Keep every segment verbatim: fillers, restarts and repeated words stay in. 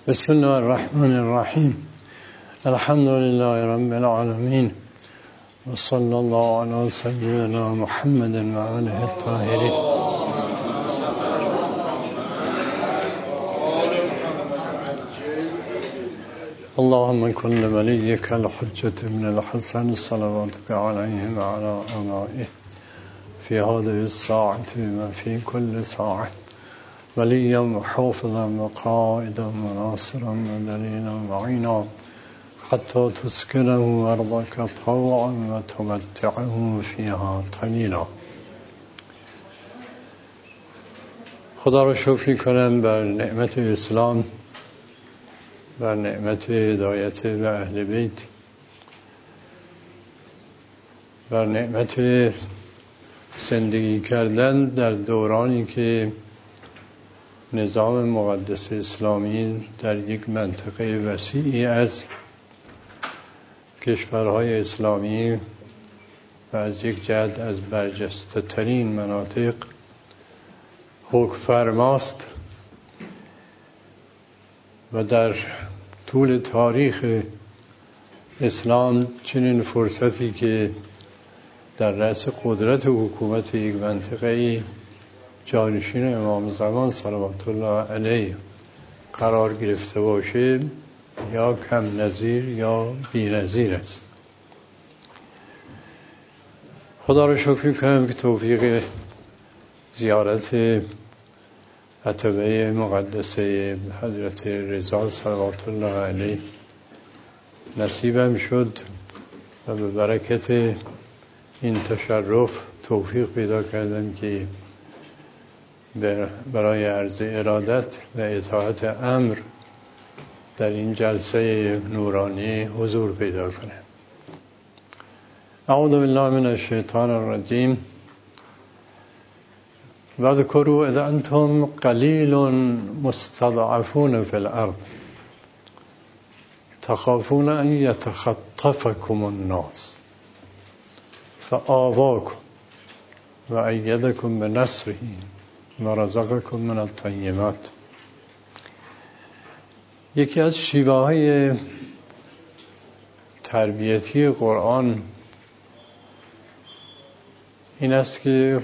بسم الله الرحمن الرحیم. الحمد لله رب العالمین و صلی الله علی سیدنا محمد و آله الطاهرین. اللهم كن وليك الحجة ابن الحسن صلواتك عليه وعلى آبائه في هذه الساعة وفي كل ساعة وليا وحافظا وقائدا وناصرا ودليلا وعينا حتى تسكنه أرضك طوعا وتمتعه فيها قليلا. خدا را شکر کنم بر نعمت اسلام، بر نعمت هدایت به اهل بیت، بر نعمت زندگی کردن در دورانی که نظام مقدس اسلامی در یک منطقه وسیعی از کشورهای اسلامی و از یک جهت از برجسته ترین مناطق حکم فرماست و در طول تاریخ اسلام چنین فرصتی که در رأس قدرت حکومت یک منطقه جانشین امام زمان صلوات الله علیه قرار گرفته باشه یا کم نظیر یا بی نظیر است. خدا را شکر کنم که توفیق زیارت عتبه مقدسه حضرت رضا صلوات الله علیه نصیبم شد و به برکت این تشرف توفیق پیدا کردم که برای عرض ارادت و اطاعت امر در این جلسه نورانی حضور پیدا کنم. اعوذ بالله من الشیطان الرجیم. واذکروا اذ انتم قلیل مستضعفون فی الارض تخافون ان یتخطفکم الناس فآواکم و ایدکم بنصره و رزقکم من الطیبات. یکی از شیوه های تربیتی قرآن این است که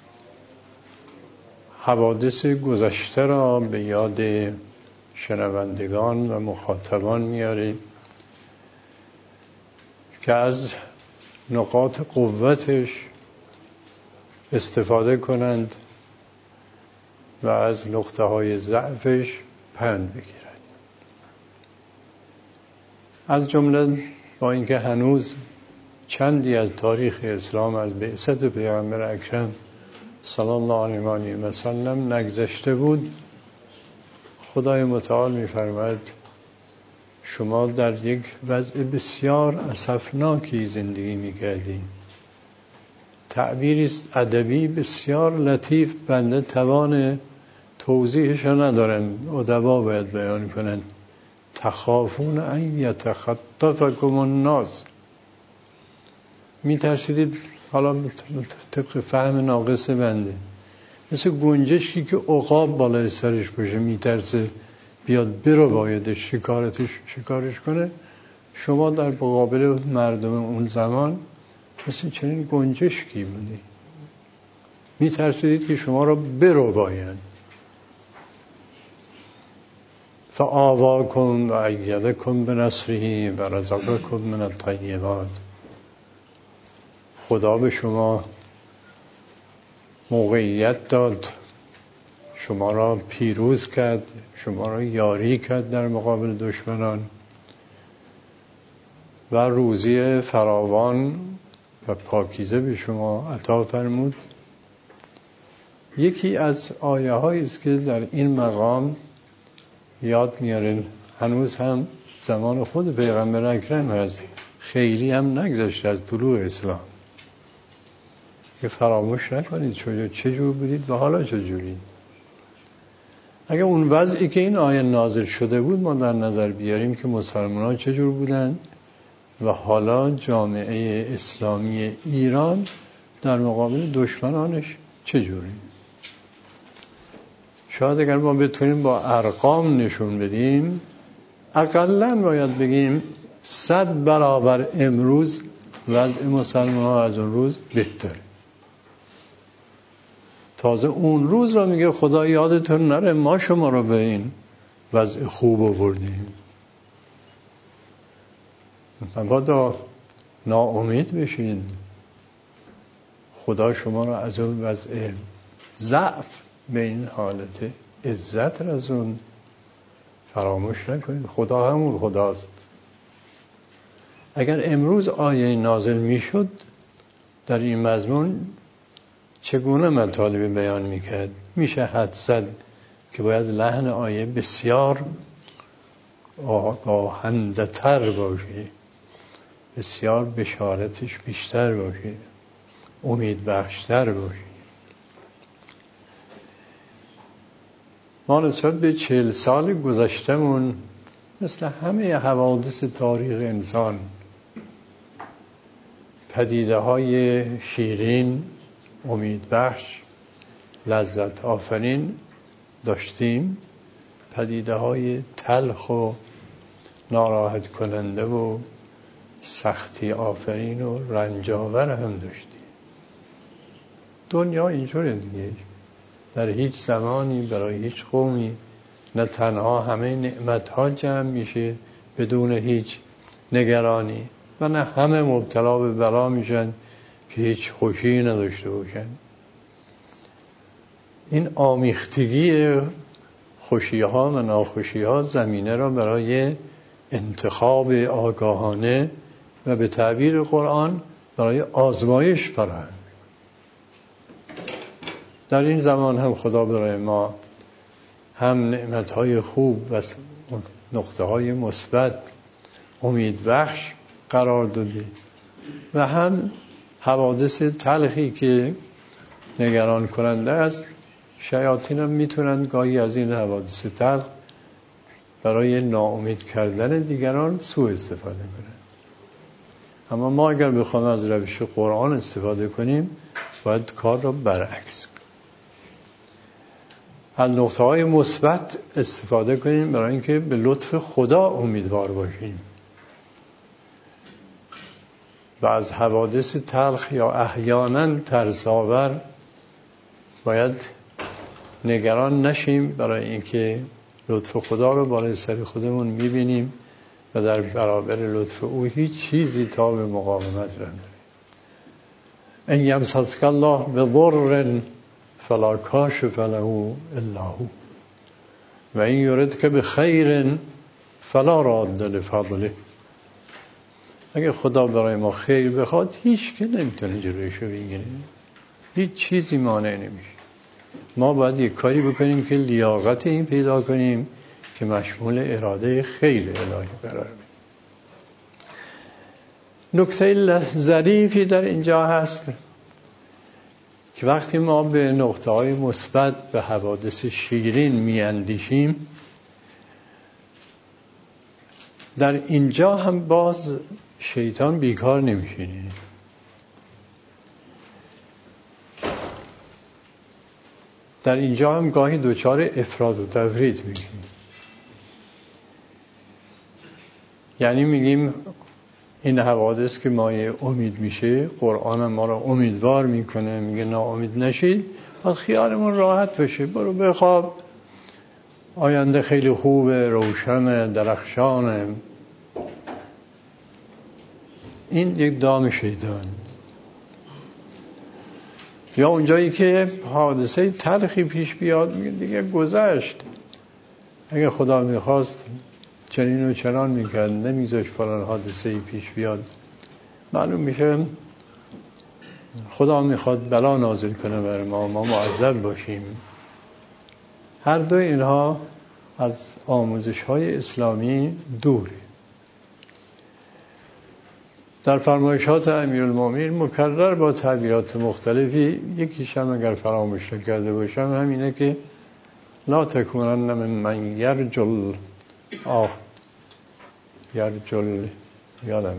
حوادث گذشته را به یاد شنوندگان و مخاطبان میاره که از نقاط قوتش استفاده کنند و از نقطه های ضعفش پند بگیرند. از جمله با اینکه هنوز چندی از تاریخ اسلام از بعثت پیامبر اکرم صلی الله علیه و سلم نگذشته بود، خدای متعال می‌فرماید شما در یک وضع بسیار اسفناکی زندگی می‌کردید. تعبیری است ادبی بسیار لطیف، بنده توان توضیحش را ندارم، ادبا باید بیان کنند. تخافون ان یتخطفکم الناس، میترسیدید، حالا طبق فهم ناقص بنده، مثل گنجشکی که عقاب بالای سرش باشه میترسه بیاد برو بایدش شکارتش شکارش کنه. شما در مقابل مردم اون زمان مثل چنین گنجشکی بودی، میترسیدید که شما را برو باید. فآواکم و ایدکم بنصره و رزقکم من الطیبات. خدا به شما موقعیت داد، شما را پیروز کرد، شما را یاری کرد در مقابل دشمنان و روزی فراوان و پاکیزه به شما عطا فرمود. یکی از آیه هایی است که در این مقام یاد میاریم، هنوز هم زمان خود پیغمبر اکرم هست، خیلی هم نگذشته از طلوع اسلام، که فراموش نکنید چه جور بودید و حالا چه جوری. اگر اون وضعی که این آیه نازل شده بود ما در نظر بیاریم که مسلمانان چه جور بودند و حالا جامعه اسلامی ایران در مقابل دشمنانش چه جوری، شاید اگر ما بتونیم با ارقام نشون بدیم اقلاً باید بگیم صد برابر امروز وضع مسلمان ها از اون روز بهتره. تازه اون روز را میگه خدا یادتون نره ما شما رو به این وضع خوب آوردیم. مبادا ناامید بشین، خدا شما رو از اون وضع ضعف به این حالت عزت رسوند. فراموش نکنید خدا همون خداست. اگر امروز آیه نازل میشد در این مضمون چگونه مطالبی بیان میکرد؟ میشه حد زد که باید لحن آیه بسیار آگاهنده تر باشه، بسیار بشارتش بیشتر باشه، امید بخشتر باشه. ما نسبت به چهل سال گذشتمون مثل همه حوادث تاریخ انسان پدیده های شیرین، امید بخش، لذت آفرین داشتیم، پدیده های تلخ و ناراحت کننده و سختی آفرین و رنجاور هم داشتیم. دنیا اینجوره دیگه، در هیچ زمانی برای هیچ قومی نه تنها همه نعمتها جمع میشه بدون هیچ نگرانی و نه همه مبتلا به بلا میشن که هیچ خوشی نداشته باشن. این آمیختگی خوشی ها و ناخوشی ها زمینه را برای انتخاب آگاهانه و به تعبیر قرآن برای آزمایش فراهم. در این زمان هم خدا برای ما هم نعمتهای خوب و نقطه های مثبت امید بخش قرار داده و هم حوادث تلخی که نگران کننده است. شیاطین هم میتونند گاهی از این حوادث تلخ برای ناامید کردن دیگران سوء استفاده کنند. اما ما اگر بخوایم از روش قرآن استفاده کنیم باید کار را برعکس کنیم، از نقطه های مثبت استفاده کنیم برای اینکه به لطف خدا امیدوار باشیم و از حوادث تلخ یا احیانا ترس‌آور باید نگران نشیم، برای اینکه لطف خدا رو بالای سر خودمون میبینیم و در برابر لطف او هیچ چیزی تا به مقاومت نداره. ان یمسسک الله بضر فلا کاشف له الا هو و این یردک بخیر فلا راد لفضله. اگه خدا برای ما خیر بخواد هیچ که نمیتونه جلویشو بگیره، هیچ چیزی مانع نمیشه. ما باید یک کاری بکنیم که لیاقت این پیدا کنیم که مشمول اراده خیر الهی قرار بدیم. نکته ظریفی در اینجا هست که وقتی ما به نقطه های مثبت به حوادث شیرین میاندیشیم، در اینجا هم باز شیطان بیکار نمیشینه. در اینجا هم گاهی دوچار افراط و تفریط میشیم. یعنی میگیم این حوادث که مایه امید میشه، قرآن ما را امیدوار میکنه، میگه ناامید نشید، پس خیالمون راحت بشه، برو بخواب، آینده خیلی خوبه، روشن، درخشانه. این یک دام شیطان. یا اونجایی که حادثه تلخی پیش بیاد میگه دیگه گذشت، اگه خدا میخواست چنین و چنان میکرد، نمیذاش فلان حادثه پیش بیاد. معلوم میشه خدا میخواد بلا نازل کنه بر ما، ما معذب باشیم. هر دو اینها از آموزش های اسلامی دوره. در فرمایشات امیرالمومنین مکرر با تعبیرات مختلفی، یکیش هم اگر فراموش نکرده باشم همینه که لا تکونن من من یرجل آخ یرجل یادم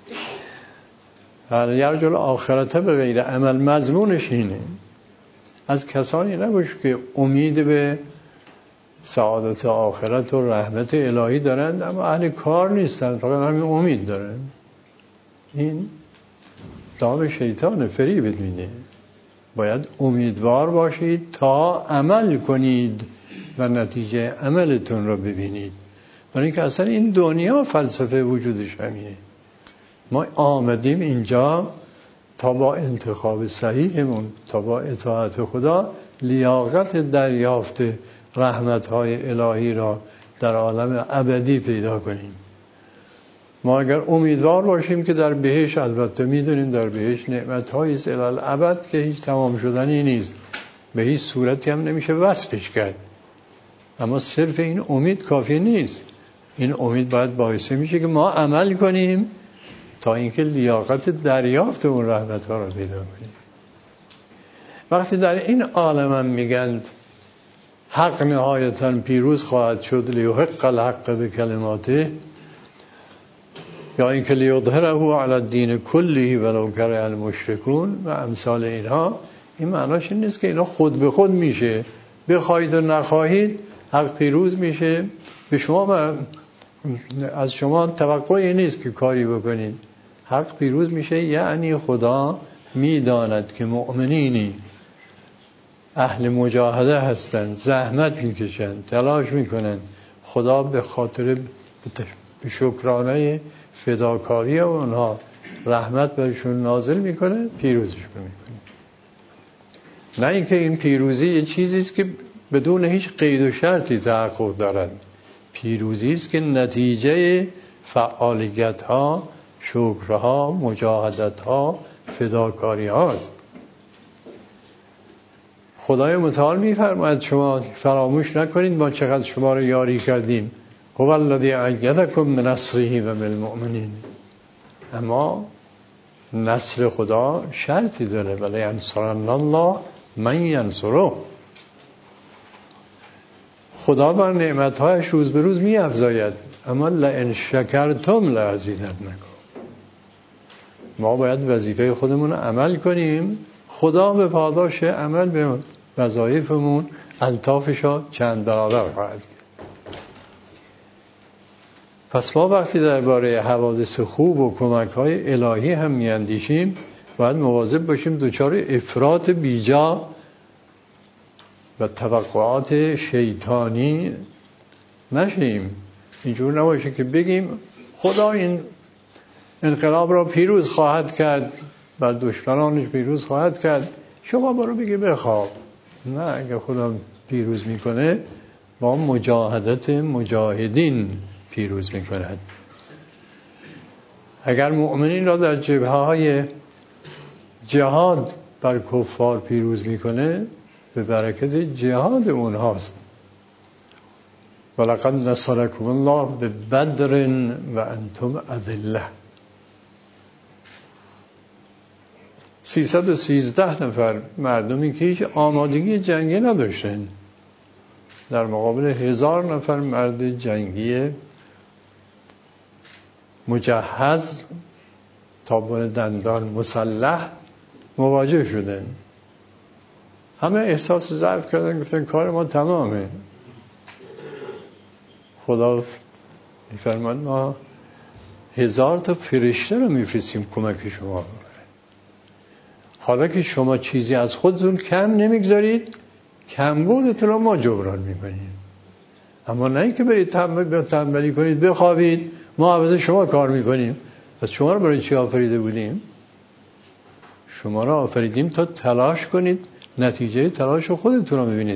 رفت یرجل آخرته به غیر عمل. مضمونش اینه از کسانی نباش که امید به سعادت آخرت و رحمت الهی دارند، اما اهل کار نیستن، فقط همین امید دارن. این دام شیطان، فریب میده. باید امیدوار باشید تا عمل کنید و نتیجه عملتون رو ببینید. برای اینکه اصلا این دنیا فلسفه وجودش همینه. ما آمدیم اینجا تا با انتخاب صحیحمون، تا با اطاعت خدا، لیاقت دریافت رحمت‌های الهی را در عالم ابدی پیدا کنیم. ما اگر امیدوار باشیم که در بهشت، البته میدونیم در بهشت نعمت‌هایی است الی الابد که هیچ تمام شدنی نیست، به هیچ صورتی هم نمیشه وصفش کرد، اما صرف این امید کافی نیست. این امید باید باعث میشه که ما عمل کنیم تا اینکه لیاقت دریافت اون رحمت‌ها را پیدا کنیم. وقتی در این عالم هم میگن حق نهایتاً پیروز خواهد شد، لیحق الحق به کلماته، یا اینکه لیظهره علی الدین کله ولو کره المشرکون و امثال اینها، این معناش این نیست که اینا خود به خود میشه، بخواید و نخواهید حق پیروز میشه. به شما، از شما توقعی نیست که کاری بکنید، حق پیروز میشه. یعنی خدا میداند که مؤمنینی اهل مجاهده هستند، زحمت میکشند، تلاش میکنند، خدا به خاطر به شکرانه فداکاری اونها رحمت برشون نازل میکنه، پیروزش میکنه. نه اینکه این پیروزی یه چیزی است که بدون هیچ قید و شرطی تحقق دارد. پیروزی است که نتیجه فعالیت ها، شکرها، مجاهدت ها، فداکاری هاست. خدای متعال میفرماید شما فراموش نکنید ما چقدر شما رو یاری کردیم. هو الذی ایدکم بنصره و بالمؤمنین. اما نصر خدا شرطی داره، ولی ینصرن الله من ینصره. خدا بر نعمت‌هایش روز به روز می‌افزاید، اما لئن شکرتم لازیدنکم. ما باید وظیفه خودمون رو عمل کنیم، خدا به پاداش عمل به وظایفمون الطافشا چند برابر خواهد کرد. پس ما وقتی درباره حوادث خوب و کمک‌های الهی هم می‌اندیشیم، باید مواظب باشیم دچار افراط بیجا و توقعات شیطانی نشیم. اینجور نباشه که بگیم خدا این انقلاب را پیروز خواهد کرد، بر دشمنانش پیروز خواهد کرد، شما برو بگی بخواب. نه، اگه خدا پیروز میکنه با مجاهدت مجاهدین پیروز میکند. اگر مؤمنین را در جبهه های جهاد بر کفار پیروز میکنه، به برکت جهاد اونهاست. ولقد نصرکم الله ببدر و انتم اذله. سیصد و سیزده نفر مردمی که هیچ آمادگی جنگی نداشتن در مقابل هزار نفر مرد جنگی مجهز تا بن دندان مسلح مواجه شدن. همه احساس ضعف کردن، گفتن کار ما تمامه. خدا میفرماد ما هزار تا فرشته رو میفرستیم کمک شما. حالا که شما چیزی از خودتون کم نمیگذارید، کمبودتون رو ما جبران میکنیم. اما نه اینکه برید تنبلی کنید بخوابید ما عوض شما کار میکنیم. پس شما رو برای چی آفریده بودیم؟ شما رو آفریدیم تا تلاش کنید، نتیجه تلاش خودتون رو ببینید.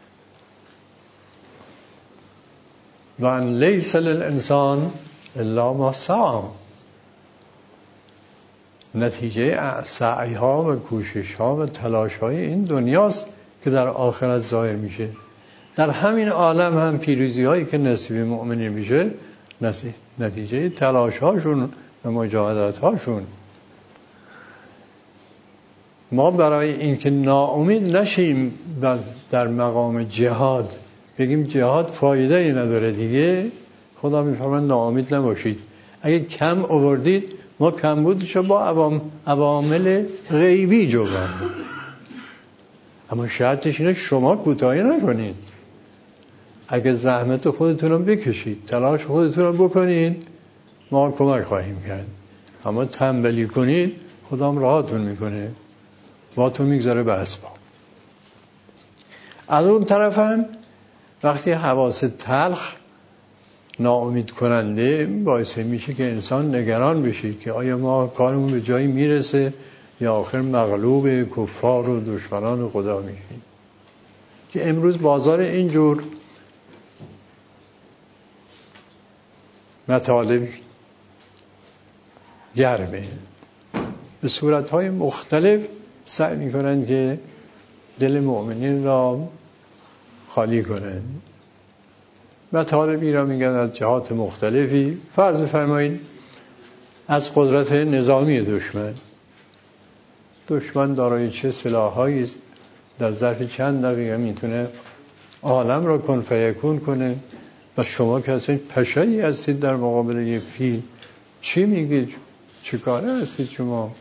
و ان لیس للانسان الا ما سعی. نتیجه سعی ها و کوشش ها و تلاش های این دنیاست که در آخرت ظاهر میشه. در همین عالم هم پیروزی هایی که نصیب مؤمنین میشه نتیجه تلاش هاشون و مجاهدت هاشون. ما برای اینکه ناامید نشیم در مقام جهاد بگیم جهاد فایده ای نداره دیگه، خدا میفرماید ناامید نباشید. اگه کم آوردید ما کمبودشو با عوام عوامل غیبی جبران. اما شرطش اینه شما کوتاهی نکنید. اگه زحمت خودتون رو بکشید، تلاش خودتون رو بکنید، ما کمک خواهیم کرد. اما تنبلی کنید، خدام راهتون میکنه، باتون میگذاره به اسباب. از اون طرف هم وقتی حواس تلخ ناامید کننده باعث میشه که انسان نگران بشه که آیا ما کارمون به جایی میرسه یا آخر مغلوب کفار و دشمنان خدا میشیم. که امروز بازار اینجور مطالب گرمه، به صورتهای مختلف سعی میکنن که دل مؤمنین را خالی کنن. مطالبی را میگن از جهات مختلفی. فرض فرمایید از قدرت نظامی دشمن دشمن دارای چه سلاحایی است، در ظرف چند دقیقه میتونه عالم را کن فیکون کنه و شما که اصلا پشه‌ای هستید در مقابل یک فیل. چی میگید؟ چه کاره هستید شما؟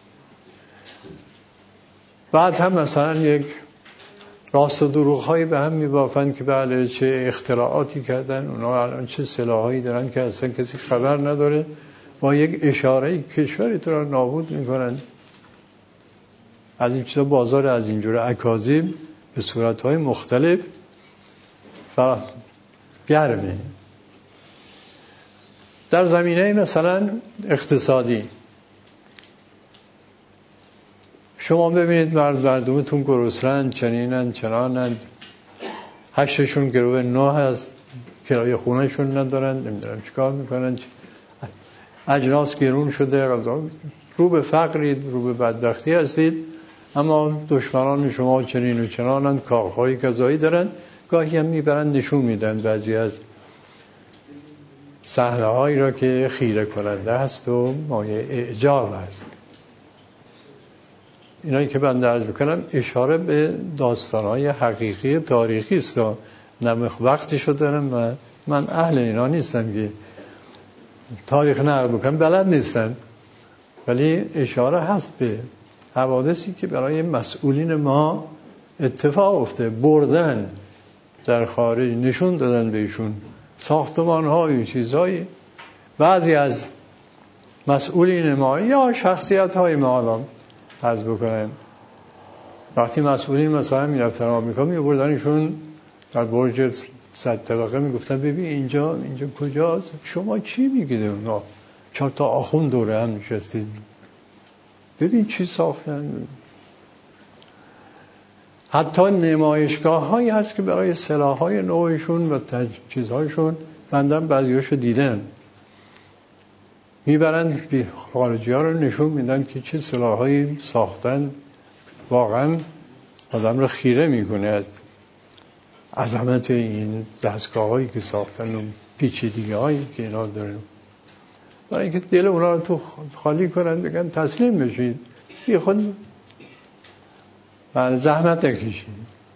بعد هم مثلا یک راست و دروغ هایی به هم میبافند که بله چه اختراعاتی کردن، اونا الان چه سلاحایی دارن که اصلا کسی خبر نداره، با یک اشاره کشوری تو را نابود میکنن. از این چیزا بازار از اینجور اکاذیب به صورتهای مختلف و گرمه. در زمینه مثلا اقتصادی شما ببینید مردمتون گرسنه‌اند، چنینند چنانند، هشتشون گروه نه هست، کرایه خونهشون ندارن، نمیدونم چیکار میکنن، اجناس گرون شده، رو به فقرید، رو به بدبختی هستید. اما دشمنان شما چنین و چنانند، کارهای قضایی دارن، گاهی هم میبرن نشون میدن بعضی از صحنه هایی را که خیره کننده هست و مایه اعجاب هست. اینایی که من عرض میکنم اشاره به داستانهای حقیقی تاریخی است، نه وقتشو دارم و من اهل اینا نیستم که تاریخ نقل بکنم، بلد نیستم، ولی اشاره هست به حوادثی که برای مسئولین ما اتفاق افته، بردن در خارج، نشون دادن بهشون ساختمان های چیزهایی. بعضی از مسئولین ما یا شخصیت های ما الان حذف بکنن، وقتی مسئولین مثلا میرفتن آمریکا میبردنشون در برج صد طبقه میگفتن ببین اینجا اینجا کجاست، شما چی میگید؟ اونا چهار تا آخوند دوره هم نشستید، ببین چی ساختن. حتی نمایشگاه هایی هست که برای سلاح های نوعشون و چیزهایشون بندن بعضیاشو دیدن، میبرن خارجی ها رو نشون میدن که چه سلاح هایی ساختن. واقعا آدم رو خیره میکنه از عظمت این دستگاه هایی که ساختن و پیچیدگی هایی که اینا دارن. برای اینکه دل اونا رو تو خالی کنن، بگن تسلیم بشید، بی خود زحمت نکشید.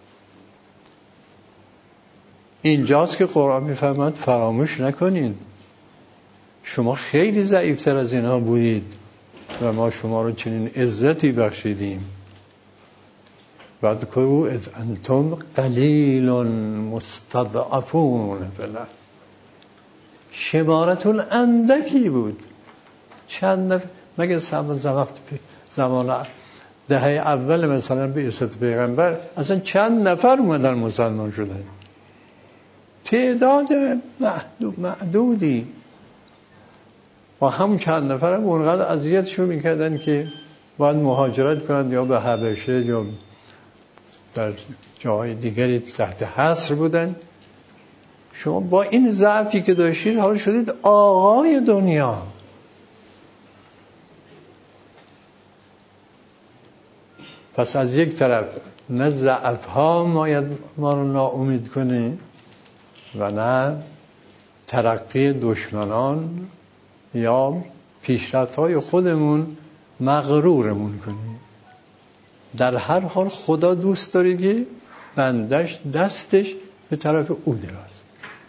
اینجاست که قرآن میفرماد فراموش نکنید شما خیلی ضعیفتر از اینها بودید و ما شما رو چنین عزتی بخشیدیم. بعد که از انتم قلیل مستضعفون فی الارض، شمارتون اندکی بود. چند نفر مگه زمان زمان دهه اول مثلا به بعثت پیغمبر اصلا چند نفر اومدن مسلمان شدن؟ تعداد محدود معدودی. و همون چند نفر هم اونقدر اذیتشون میکردن که باید مهاجرت کنند یا به حبشه یا در جاهای دیگری تحت حصر بودن. شما با این ضعفی که داشتید حالا شدید آقای دنیا. پس از یک طرف نه ضعف ها ما رو ناامید کنه و نه ترقی دشمنان یا پیشرفت های خودمون مغرورمون کنه. در هر حال خدا دوست داره که بندش دستش به طرف او دراز.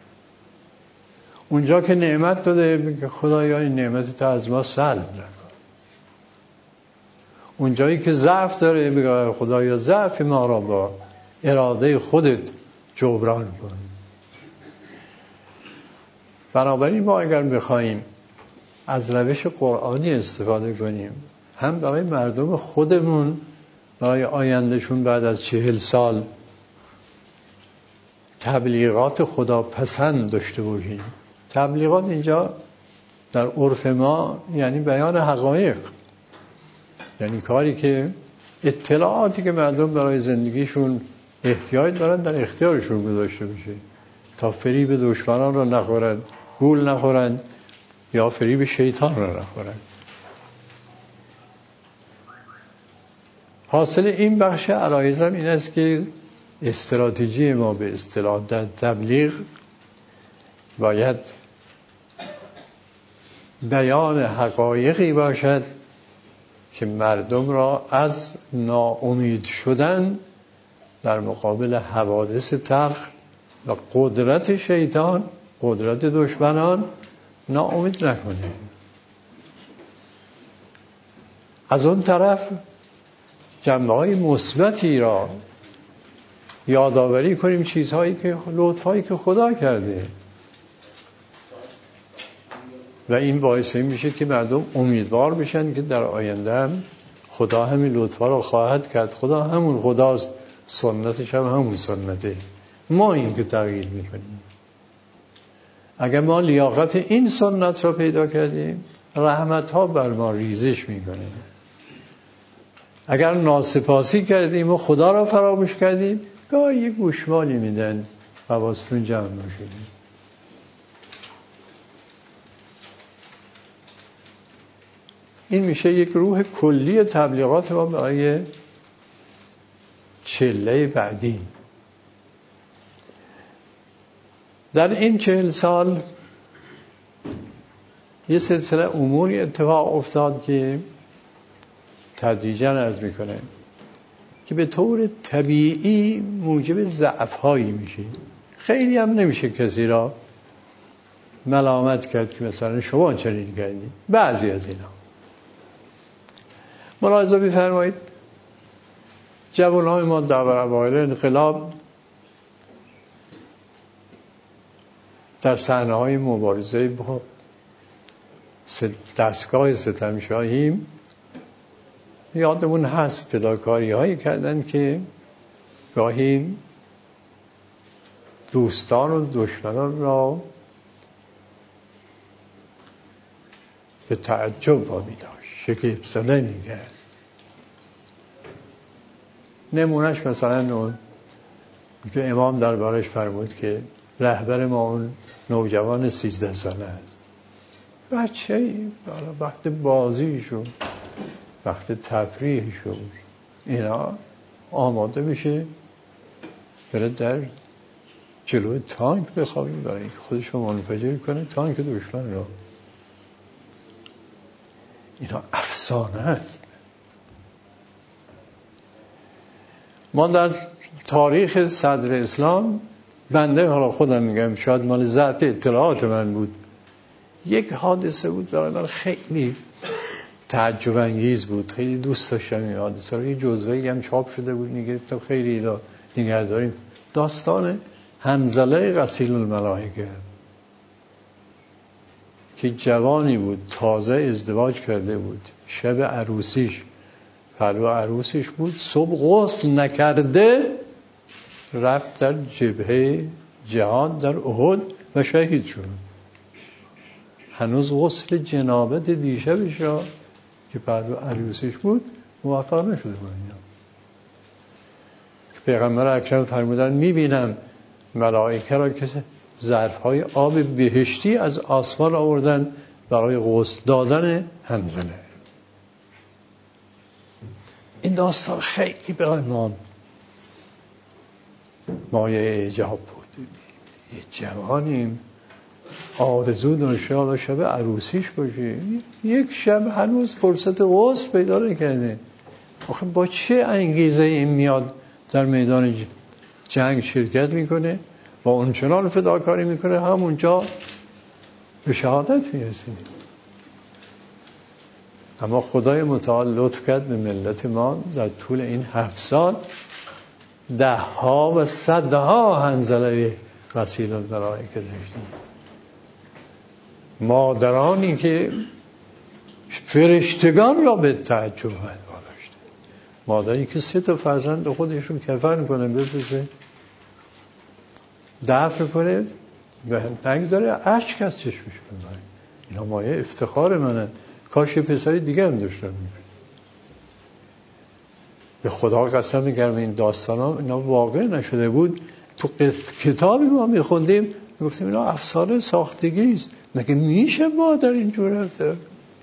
اونجا که نعمت داده میگه خدایا این نعمت تو از ما سلب نکن. اونجایی که ضعف داره میگه خدایا ضعف ما را با اراده خودت جبران کن. بنابراین ما اگر بخوایم از روش قرآنی استفاده کنیم، هم برای مردم خودمون، برای آیندهشون بعد از چهل سال تبلیغات خدا پسند داشته باشیم. تبلیغات اینجا در عرف ما یعنی بیان حقایق، یعنی کاری که اطلاعاتی که مردم برای زندگیشون احتیاج دارن در اختیارشون گذاشته بشه تا فریب دشمنان را نخورند، گول نخورند یا فریب شیطان را نخورند. حاصل این بخش عرایزم این است که استراتژی ما به اصطلاح در تبلیغ باید بیان حقایقی باشد که مردم را از ناامید شدن در مقابل حوادث تلخ و قدرت شیطان، قدرت دشمنان، ناامید نکنه. از اون طرف جنبه‌های مثبتی را یادآوری کنیم، چیزهایی که لطفایی که خدا کرده و این باعث این میشه که مردم امیدوار بشن که در آینده هم خدا همین لطفا را خواهد کرد. خدا همون خداست، سنتش هم همون سنته، ما این که تغییر میکنیم. اگر ما لیاقت این سنت را پیدا کردیم، رحمت ها بر ما ریزش میکنه. اگر ناسپاسی کردیم و خدا را فراموش کردیم، گاهی یک گوشمالی میدن حواستون جمع باشه. این میشه یک روح کلی تبلیغات ما برای چله بعدی. در این چهل سال یه سلسله اموری اتفاق افتاد که تدریجاً عرض میکنه که به طور طبیعی موجب ضعف‌هایی میشه. خیلی هم نمیشه کسی را ملامت کرد که مثلا شما چنین کردید. بعضی از اینا ملاحظه بفرمایید، جوانای ما در اوایل انقلاب در صحنه‌های مبارزه با دستگاه ستمشاهی یادمون هست فداکاری هایی کردن که گاهی دوستان و دشمنان را به تعجب وامی داشت، شگفت زده می‌کرد. نمونهش مثلا اون که امام دربارش فرمود که رهبر ما اون نوجوان سیزده ساله است، بچه وقت بازیشون، وقت تفریحشون، اینا آماده بشه بره در جلوی تانک بخوابی برای اینکه خودش رو منفجر کنه تانک دشمن رو. اینا افسانه است. ما در تاریخ صدر اسلام، بنده حالا خودم میگم شاید مال ضعف اطلاعات من بود، یک حادثه بود برای من خیلی تعجب انگیز بود، خیلی دوست داشتم این حادثه رو. یه جزوه‌ای هم چاپ شده بود، میگرفتم خیلی اینا نگه داریم. داستان حنظله غسیل الملائکه که جوانی بود، تازه ازدواج کرده بود، شب عروسیش پلو عروسیش بود، صبح غسل نکرده رفت در جبهه جهاد در احد و شهید شد. هنوز غسل جنابت دیشبش را که پلو عروسیش بود موفق نشده بود. پیغمبر اکرم فرمودن میبینم ملائکه را که ظرف‌های آب بهشتی از آسمان آوردن برای غسل دادن حنظله. این داستان خیلی برای ما مایه اعجاب بود. یه جوانیم آرزو داشته شب عروسیش باشه، یک شب هنوز فرصت غسل پیدا نکرده. آخه با چه انگیزه این میاد در میدان جنگ شرکت میکنه و اونچنان فداکاری میکنه همونجا به شهادت میرسه. اما خدای متعال لطف کرد به ملت ما در طول این هفت سال ده ها و صدها حنظله غسیل الملائکه داشتیم. مادرانی که فرشتگان را به تعجب واداشت، مادری که سه تا فرزند خودش رو کفن کنه بفرسته دفن کنه و نگذاره اشک از چشمش بباره. اینا مایه افتخار منه، کاش یه پسری دیگه هم داشتم. به خدا قسم میگم این داستان ها اینا واقع نشده بود. تو کتابی ما میخوندیم میگفتیم اینا افسانه ساختگی است، مگه میشه مادر اینجور رفته؟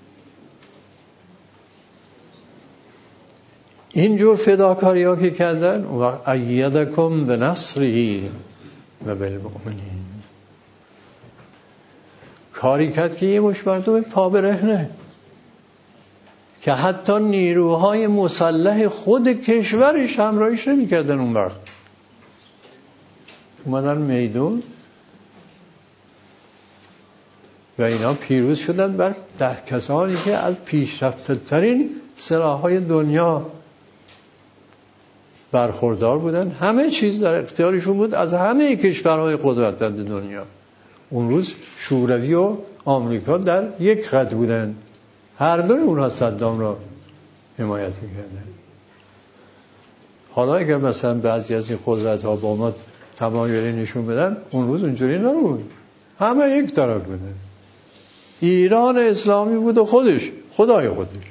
اینجور فداکاری ها که کردن و ایدکم به نصری و بالمؤمنین، کاری کرد که یه مش مردم پا برهنه که حتی نیروهای مسلح خود کشورش همراهیش نمی‌کردن اون وقت، اومدن میدون و اینا پیروز شدن بر ده کسانی که از پیشرفته ترین سلاح‌های دنیا برخوردار بودن، همه چیز در اختیارشون بود از همه کشورهای قدرتمند دنیا. اون روز شوروی و آمریکا در یک خط بودن، هر دوی اونها صدام را حمایت میکردن. حالا اگر مثلا بعضی از این قدرت ها با ما تمایلی نشون بدن، اون روز اونجوری نبود، همه یک طرف بودن. ایران اسلامی بود و خودش خدای خودش،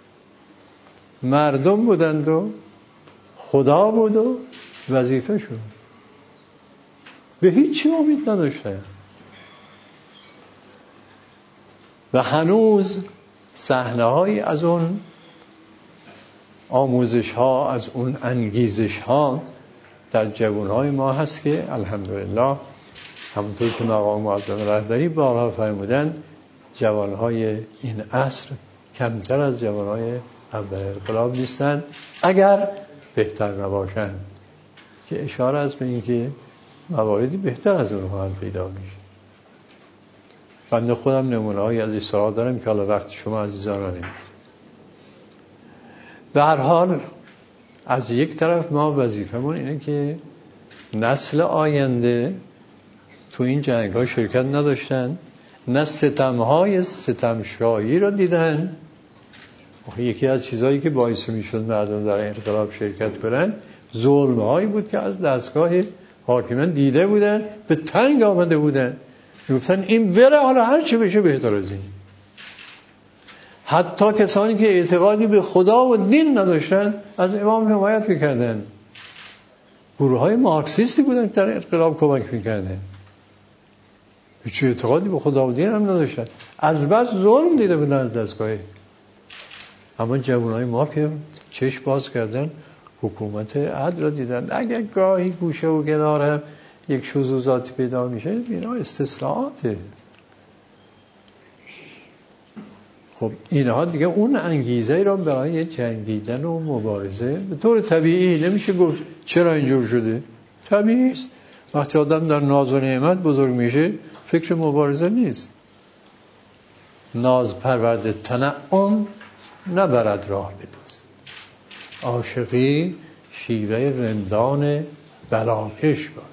مردم بودند و خدا بود و وظیفه شد، به هیچی امید نداشتن. و هنوز صحنه های از اون آموزش ها، از اون انگیزش ها در جوان های ما هست که الحمدلله همونطور که مقام معظم رهبری بارها فرمودن، جوان های این عصر کمتر از جوان های اول انقلاب نیستن اگر بهتر نباشن، که اشاره است به این که مواردی بهتر از اونها هم پیدا میشه. بنده خودم نمونه هایی از اصرار دارم که حالا وقت شما عزیزان را نمید. به هر حال از یک طرف ما وظیفمون اینه که نسل آینده تو این جنگ ها شرکت نداشتن، نه ستم های ستمشایی را دیدن. یکی از چیزهایی که باعث میشد مردم در انقلاب شرکت کنن ظلم هایی بود که از دستگاه حاکمان دیده بودن، به تنگ آمده بودن، گفتن این بره، حالا هر چی بشه بهتر از این. حتی کسانی که اعتقادی به خدا و دین نداشتن از امام حمایت میکردن. گروه های مارکسیستی بودن که در انقلاب کمک میکردن، هیچ اعتقادی به خدا و دین هم نداشتن، از بس ظلم دیده بودن از دستگاه. اما جوانای ما که چشم باز کردن، حکومت عدل را دیدن. اگر گاهی گوشه و کنار هم یک شذوذاتی پیدا میشه، اینا استثناءاته. خب اینها دیگه اون انگیزه را برای جنگیدن و مبارزه به طور طبیعی نمیشه گفت چرا اینجور شده، طبیعی است. وقتی آدم در ناز و نعمت بزرگ میشه فکر مبارزه نیست. ناز پرورده تنعم نبرد راه به دوست، عاشقی شیوه رندان بلاکش باش.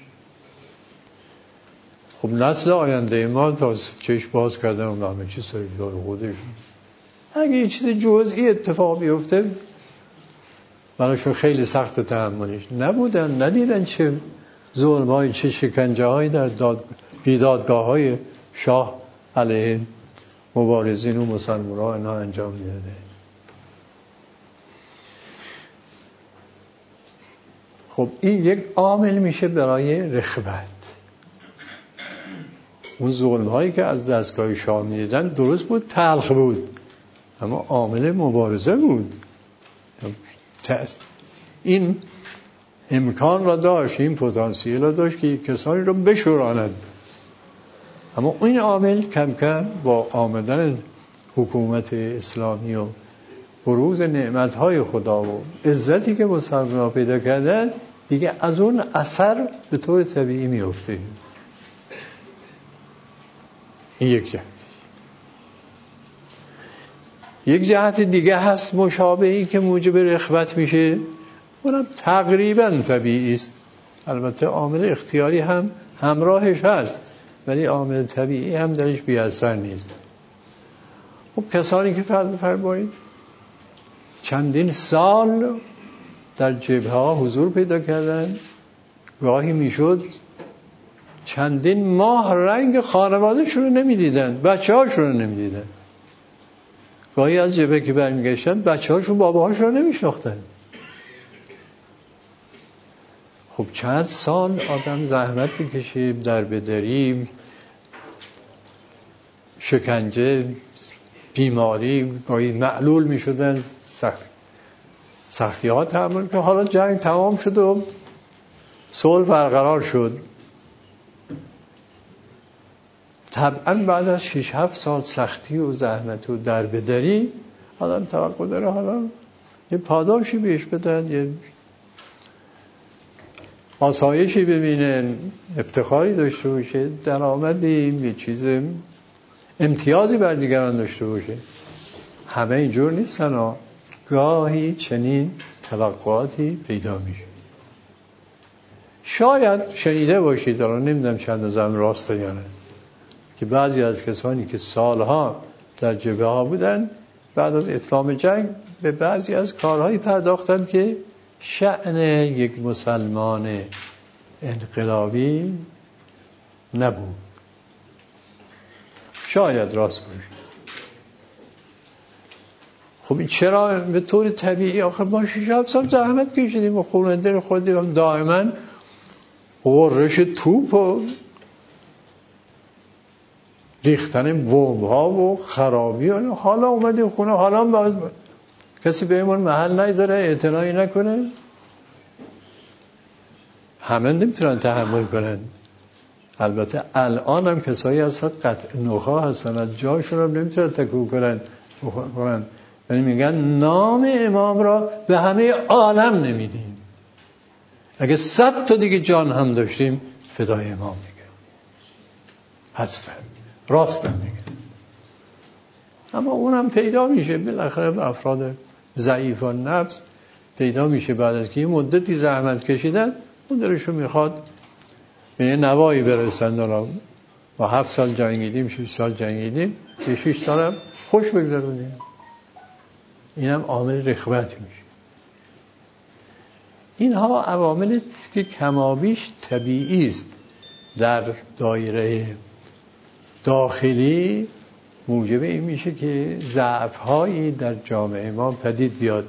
خب نسل آینده ما تا چشم باز کردن و همه چیز سر جای خودش. اگه یه چیز جزئی اتفاق بیفته براشون خیلی سخت تحملش نبودن، ندیدن چه ظلم‌های، چه شکنجه‌هایی در داد بیدادگاه های شاه علیه مبارزین و مسلمان‌ها اینها انجام می‌داده. خب این یک عامل میشه برای رغبت. اون ظلم‌هایی که از دستگاه شاه می‌دیدن درست بود، تلخ بود، اما عامل مبارزه بود. این امکان را داشت، این پتانسیل را داشت که کسانی را بشوراند. اما این عامل کم کم با آمدن حکومت اسلامی و بروز نعمت‌های خدا و عزتی که مسلمان‌ها پیدا کردن، دیگه از اون اثر به طور طبیعی میفته. این یک جهت. یک جهت دیگه هست مشابهی که موجب رغبت میشه، اونم تقریبا طبیعی است. البته عامل اختیاری هم همراهش هست، ولی عامل طبیعی هم درش بی اثر نیست. خب کسانی که فرض بفرمایید چندین سال در جبهه ها حضور پیدا کردن، گاهی میشد چندین ماه رنگ خانواده‌شون رو نمیدیدن، بچه هاشون رو نمیدیدن. گاهی از جبهه که برمیگشتن بچه هاشون بابا هاشون رو نمیشناختن. خب چند سال آدم زحمت میکشیم، در بدریم، شکنجه، بیماری، گاهی معلول میشدن، سخت سختی ها تحمل که حالا جنگ تمام شد و صلح برقرار شد. طبعا بعد از شش هفت سال سختی و زحمت و دربدری آدم توقع داره حالا یه پاداشی بهش بدن، یه آسایشی ببینن، افتخاری داشته باشه، درآمدی، یه چیز امتیازی بر دیگران داشته باشه. همه اینجور نیستن ها. گاهی چنین توقعاتی پیدا میشه. شاید شنیده باشید، دارم نمیدونم چند روزم راسته یا نه، که بعضی از کسانی که سالها در جبهه ها بودن بعد از اتمام جنگ به بعضی از کارهایی پرداختن که شأن یک مسلمان انقلابی نبود. شاید راست باشه. خب این چرا؟ به طور طبیعی آخر ما شش هفت سال زحمت کشیدیم و خونه دل خودیم دائما غرش توپ و ریختن بمب ها و خرابی و حالا اومدیم خونه، حالا باز کسی بهمون محل نذاره، اعتنایی نکنه. همه نمیتونن تحمل کنن. البته الان هم کسایی هستن قطع نخا هستن، از جاشون هم نمیتونن تکون کنن کنن یعنی میگن نام امام را به همه عالم نمیدیم، اگه صد تا دیگه جان هم داشتیم فدای امام میگه هستن، راستن میگه. اما اونم پیدا میشه بالاخره، افراد ضعیف و نفس پیدا میشه بعد از که یه مدتی زحمت کشیدن اون دلشون میخواد به یه نوایی برسن. دارم با هفت سال جنگیدیم، شش سال جنگیدیم، یه شش سال هم خوش بگذارونیم. این هم عامل رغبت میشه. اینها عوامل که کمابیش طبیعی است در دایره داخلی موجب این میشه که ضعف‌هایی در جامعه ما پدید بیاد.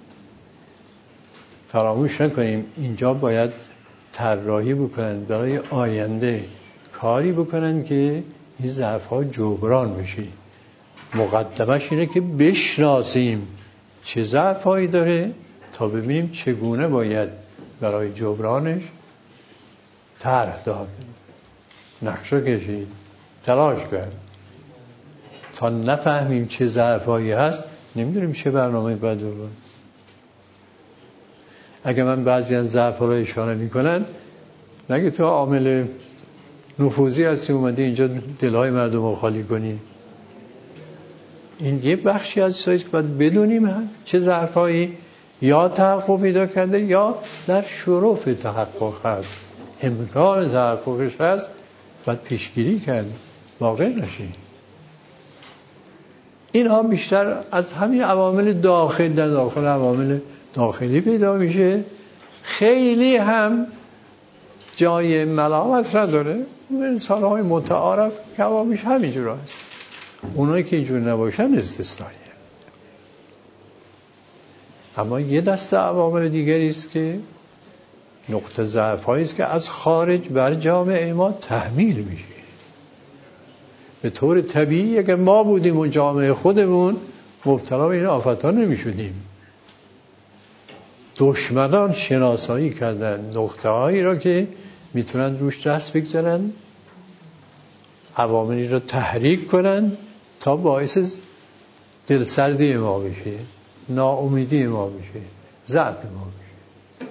فراموش نکنیم اینجا باید طراحی بکنن برای آینده، کاری بکنن که این ضعف‌ها جبران بشه. مقدمش اینه که بشناسیم چه ضعف‌هایی داره تا ببینیم چگونه باید برای جبرانش طرح داد، نقشه کشید، تلاش کرد. تا نفهمیم چه ضعف‌هایی هست نمیدونیم چه برنامه باید بکنیم. اگه من بعضی از ضعف‌ها رو اشاره میکنن نگه تو عامل نفوذی هستی اومدی اینجا دلهای مردم رو خالی کنی. این یه بخشی از چیزایی که باید بدونیم چه ضعف‌هایی یا تحقق پیدا کرده یا در شرف تحقق هست، امکان تحققش هست، باید پیشگیری کرد واقع نشه. اینها بیشتر از همین عوامل داخل در داخل عوامل داخلی پیدا میشه. خیلی هم جای ملامت نداره. انسان‌های متعارف کمابیش همینجور هست. اونایی که اینجور نباشن استثنائیه. اما یه دسته عوامل دیگری است که نقطه ضعف‌هایی است که از خارج بر جامعه ما تحمیل میشه. به طور طبیعی اگه ما بودیم و جامعه خودمون مبتلا به این آفت‌ها نمیشدیم. دشمنان شناسایی کردن نقطه هایی را که میتونن روش دست بگذارن، عواملی را تحریک کنن تا باعث دلسردی ما بشه، ناامیدی ما بشه، ضعف ما بشه.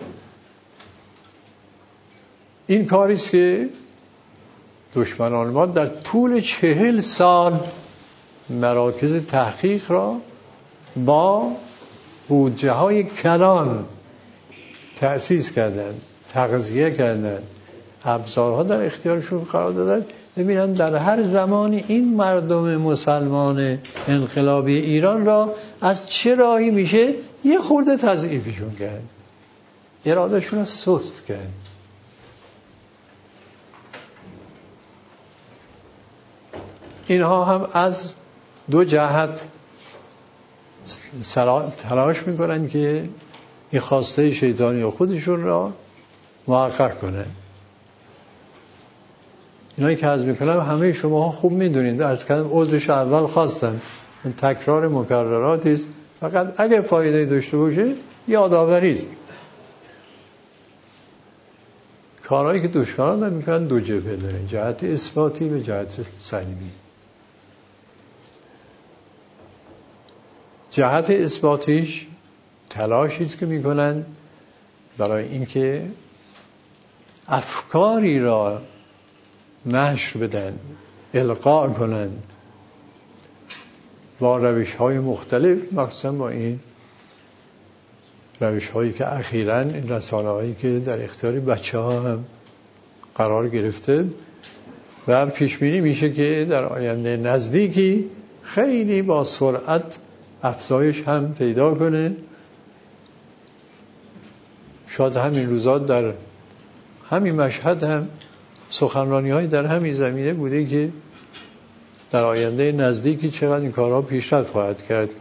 این کاریست که دشمنان ما در طول چهل سال مراکز تحقیق را با بودجه های کلان تأسیس کردن، تغذیه کردن، ابزارها در اختیارشون قرار دادن، ببینن در هر زمانی این مردم مسلمان انقلابی ایران را از چه راهی میشه یه خورده تضعیفشون کرد، ارادهشون رو سست کرد. اینها هم از دو جهت تلاش میکنن که این خواسته شیطانی خودشون را محقق کنن. اینایی که عرض میکنم همه شما خوب میدونید، عرض کردم عذرش اول خواستم، این تکرار مکرراتی است، فقط اگه فایده داشته باشه یادآوری است. کارهایی که دشمنان میکنن دو جبهه داره، جهت اثباتی و جهت سلبی. جهت اثباتیش تلاشی است که میکنن برای اینکه افکاری را نشر بدن، القا کنن با روش های مختلف، مخصوصا با این روش هایی که اخیراً این رسانه هایی که در اختیار بچه ها هم قرار گرفته و پیش بینی میشه که در آینده نزدیکی خیلی با سرعت افزایش هم پیدا کنه. شاید همین روزا در همین مشهد هم سخنرانی های در همین زمینه بوده که در آینده نزدیکی چقدر این کارها پیشرفت خواهد کرد.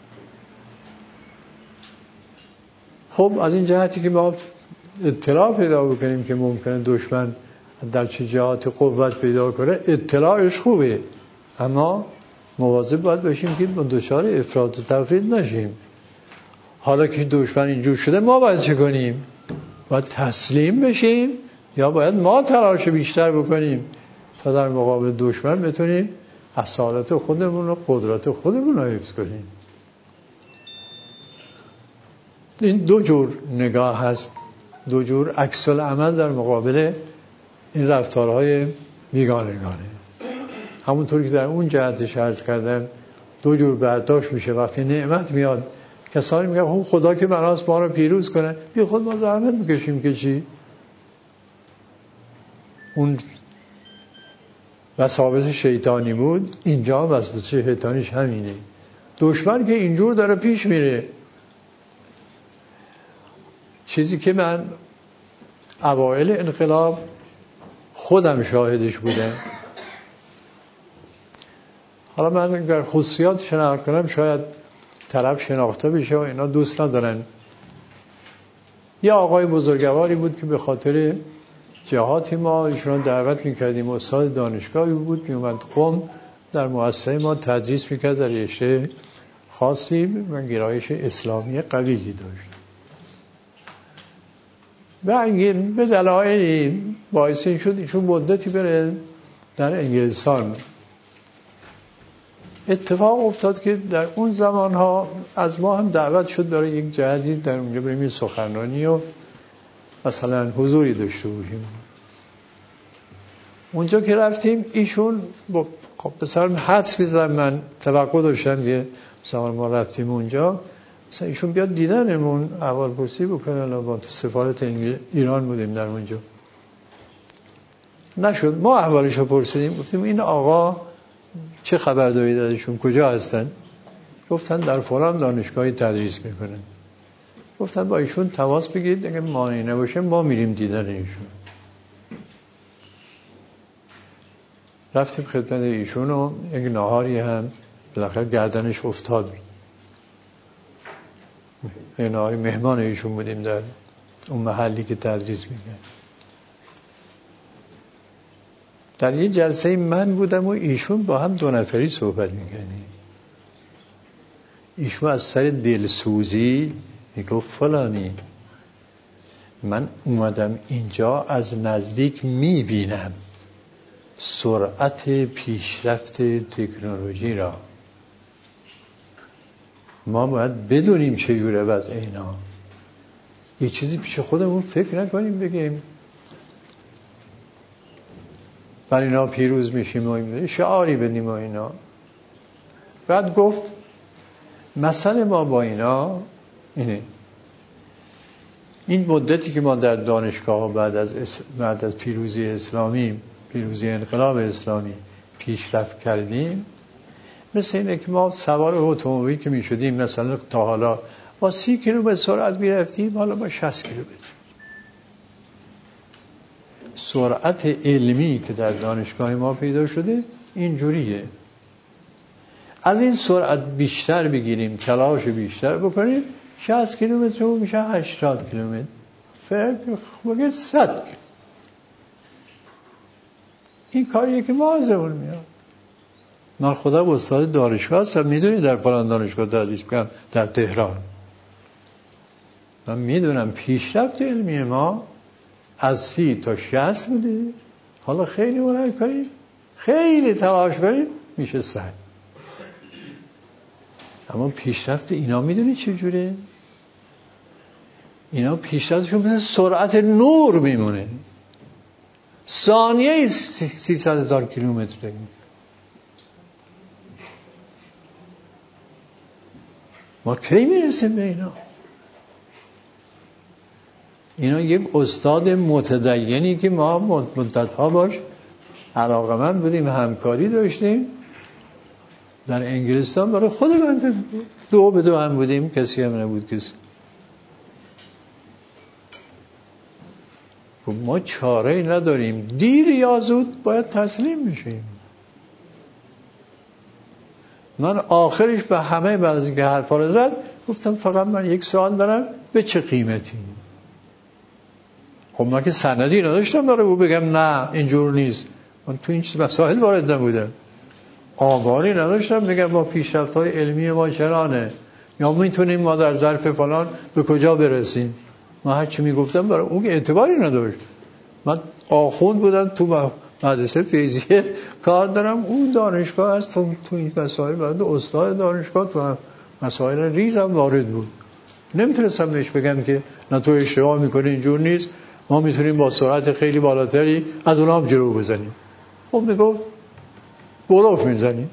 خب از این جهتی که ما اطلاع پیدا بکنیم که ممکنه دشمن در چه جهات قوت پیدا کنه، اطلاعش خوبه، اما مواظب باید باشیم که دچار افراط و تفرید نشیم. حالا که دشمن اینجور شده ما باید چه کنیم؟ باید تسلیم بشیم یا باید ما تلاش بیشتر بکنیم تا در مقابل دشمن بتونیم اصالت خودمون و قدرت خودمون رو حفظ کنیم. این دو جور نگاه هست، دو جور عکس العمل در مقابل این رفتارهای بیگانگانه. همونطور که در اون جهتش عرض کردم دو جور برداشت میشه. وقتی نعمت میاد کسانی میگن خب خدا که بناست ما رو پیروز کنه، بی خود ما زحمت میکشیم که چی؟ اون وساوس شیطانی بود، اینجا وسوسه شیطانیش همینه. دشمن که اینجور داره پیش میره. چیزی که من اوائل انقلاب خودم شاهدش بودم، حالا من اگر خصوصیات شناخت کنم شاید طرف شناخته بشه و اینا دوست ندارن. یه آقای بزرگواری بود که به خاطر جهاتی ما ایشون دعوت میکردیم، استاد دانشگاهی بود، میومد قم در مؤسسه ما تدریس میکرد در رشته خاصی و گرایش اسلامی قویی داشت. و به دلایلی باعث این شد ایشون مدتی بره در انگلستان. اتفاق افتاد که در اون زمانها از ما هم دعوت شد برای یک جهتی در اونجا بریم سخنرانی و مثلا حضوری داشته باشیم. اونجا که رفتیم ایشون با خب بسر حدس می‌زدم، من توقع داشتم که مثلا ما رفتیم اونجا مثلا ایشون بیاد دیدنمون احوال پرسی بکنه. با تو سفارت ایران بودیم در اونجا، نشد. ما احوالشو پرسیدیم، گفتیم این آقا چه خبر دارید ازشون، کجا هستن؟ گفتن در فلان دانشگاهی تدریس میکنن. گفتن با ایشون تماس بگیرید، اگه مانعی نباشه ما میریم دیدن ایشون. رفتیم خدمت ایشون و یک ناهاری هم بالاخره گردنش افتاد. یک ناهاری مهمان ایشون بودیم در اون محلی که تدریس میکنن. در یه جلسه من بودم و ایشون با هم دو نفری صحبت میکنیم. ایشون از سر دلسوزی میگفت فلانی من اومدم اینجا از نزدیک میبینم سرعت پیشرفت تکنولوژی را، ما باید بدونیم چجوره وضع اینا، یه چیزی پیش خودمون فکر نکنیم بگیم بر اینا پیروز میشیم و این شعاری بدیم و اینا. بعد گفت مسئله ما با اینا اینه، این مدتی که ما در دانشگاه بعد از بعد از پیروزی اسلامی، پیروزی انقلاب اسلامی پیشرفت کردیم، مثل اینه که ما سوار اتومبیل که می شدیم مثلا تا حالا با سی کیلومتر سرعت می رفتیم، حالا با شصت کیلومتر. سرعت علمی که در دانشگاه ما پیدا شده اینجوریه. از این سرعت بیشتر بگیریم، تلاش بیشتر بکنیم، شصت کیلومتر میشه هشتاد کیلومتر، فرق بگه صد. این کاریه که ما ازمون میاد. من خودم استاد دانشگاه هستم، میدونی در فلان دانشگاه تدریس میکنم در تهران. من میدونم پیشرفت علمی ما از سی تا شصت بوده، حالا خیلی هنر کنیم، خیلی تلاش کنیم، میشه صد. اما پیشرفت اینا میدونی چجوره؟ اینا پیشرفتشون مثل سرعت نور میمونه، ثانیه سیصد هزار کیلومتر داریم. ما کی میرسیم به اینا؟ اینا یک استاد متدینی که ما مدتها باش علاقمند بودیم، همکاری داشتیم در انگلستان، برای خود من دو به دو هم بودیم، کسی هم نبود کسی. ما چاره‌ای نداریم، دیر یا زود باید تسلیم بشیم. من آخرش به همه بعد از اینکه حرفا رو زد گفتم فقط من یک سوال دارم، به چه قیمتی؟ خب من که سندی نداشتم برای او بگم نه اینجور نیست، من تو این مسائل وارد نبودم، آماری نداشتم بگم با پیشرفت‌های علمی ما چرانه یا میتونیم ما در ظرف فلان به کجا برسیم. من هر چی میگفتم برای اون اعتباری نداشت. من آخوند بودم، تو مدرسه فیزیک کار دارم، اون دانشگاه هست، تو این مسائل برای استاد دانشگاه تو مسائل ریزم وارد بود. نمیتونستم بهش بگم که نه تو اشتباه میکنی، اینجور نیست، ما میتونیم با سرعت خیلی بالاتری از اونها هم جلو بزنیم. خب میگفت بلوف میزنیم.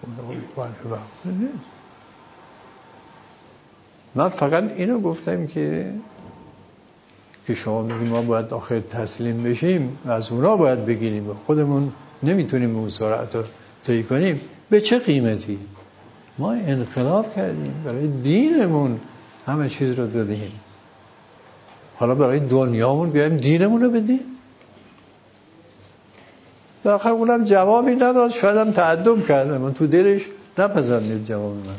من فقط اینو گفتم که که شما میگیم ما باید آخر تسلیم بشیم و از اونا باید بگیریم، خودمون نمیتونیم اون سرعت رو طی کنیم، به چه قیمتی؟ ما انقلاب کردیم، برای دینمون همه چیز رو دادیم، حالا برای دنیامون بیایم دینمون رو بدیم؟ و آخر اونم جوابی نداد، شاید هم تعجب کرده، من تو دلش نپسندید جواب من.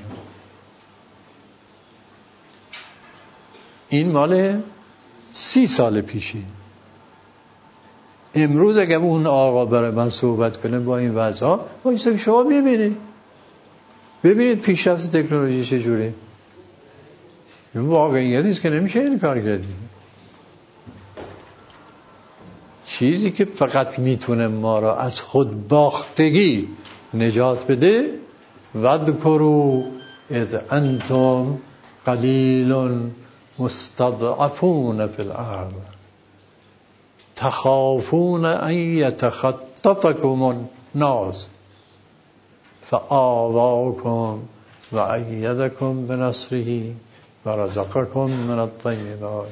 این مال سی سال پیشی. امروز اگه اون آقا برای من صحبت کنه با این وضع، با این که شما ببینید ببینید پیشرفت تکنولوژی چجوری. این واقعیتی است که نمیشه این کار کرد. چیزی که فقط میتونه ما را از خود باختگی نجات بده، وذکروا اذ انتم قلیل مستضعفون فی الارض تخافون ان یتخطفکم الناس فآواکم و ایدکم بنصره و رزقکم من الطیبات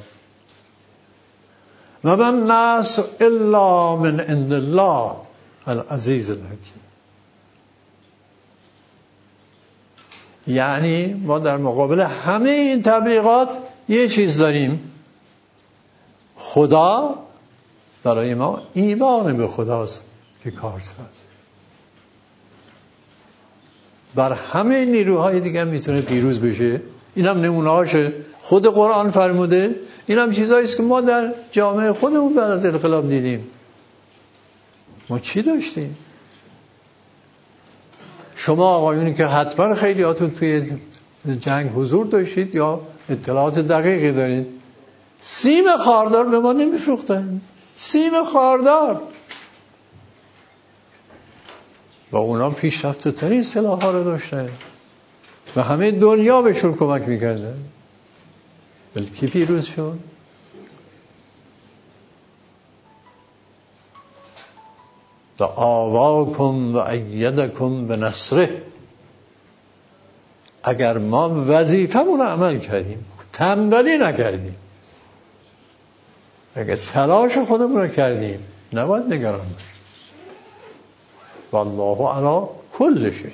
و من نصر الا من عند الله العزیز الحکیم. یعنی ما در مقابل همه این تبلیغات یه چیز داریم، خدا برای ما ایمان به خداست که کارساز. بر همه نیروهای دیگه میتونه پیروز بشه. این هم نمونه هاشه، خود قرآن فرموده. این هم چیزایی است که ما در جامعه خودمون بعد از انقلاب دیدیم. ما چی داشتیم؟ شما آقایونی که حتما خیلیاتون توی جنگ حضور داشتید یا اطلاعات دقیقی دارید، سیم خاردار به ما نمیفروختن. سیم خاردار. و اونا پیشرفته ترین سلاح ها رو داشتن و همه دنیا بهشون کمک میکردن. ولی کی پیروز شد؟ و آواکم و ایدکم به نصره. اگر ما وظیفمون رو عمل کردیم، تنبلی نکردیم، اگه تلاش خودمون رو کردیم نباید نگران باشیم. والله علی کل شیء.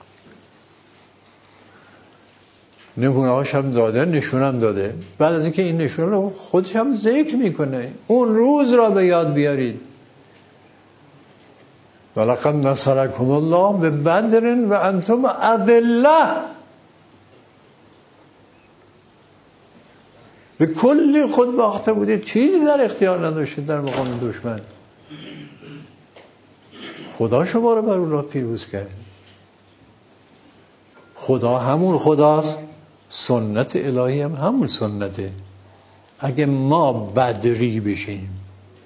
نمونه هاش هم داده، نشون هم داده. بعد از اینکه این نشون رو خودش هم ذکر میکنه، اون روز را به یاد بیارید. ولقد نصرکم الله به بدر و انتم اذله. به کلی خود باخته بودید، چیزی در اختیار نداشتید در مقام دشمن. خدا شما رو بر اون راه پیروز کرد. خدا همون خداست، سنت الهی هم همون سنته. اگه ما بدری بشیم،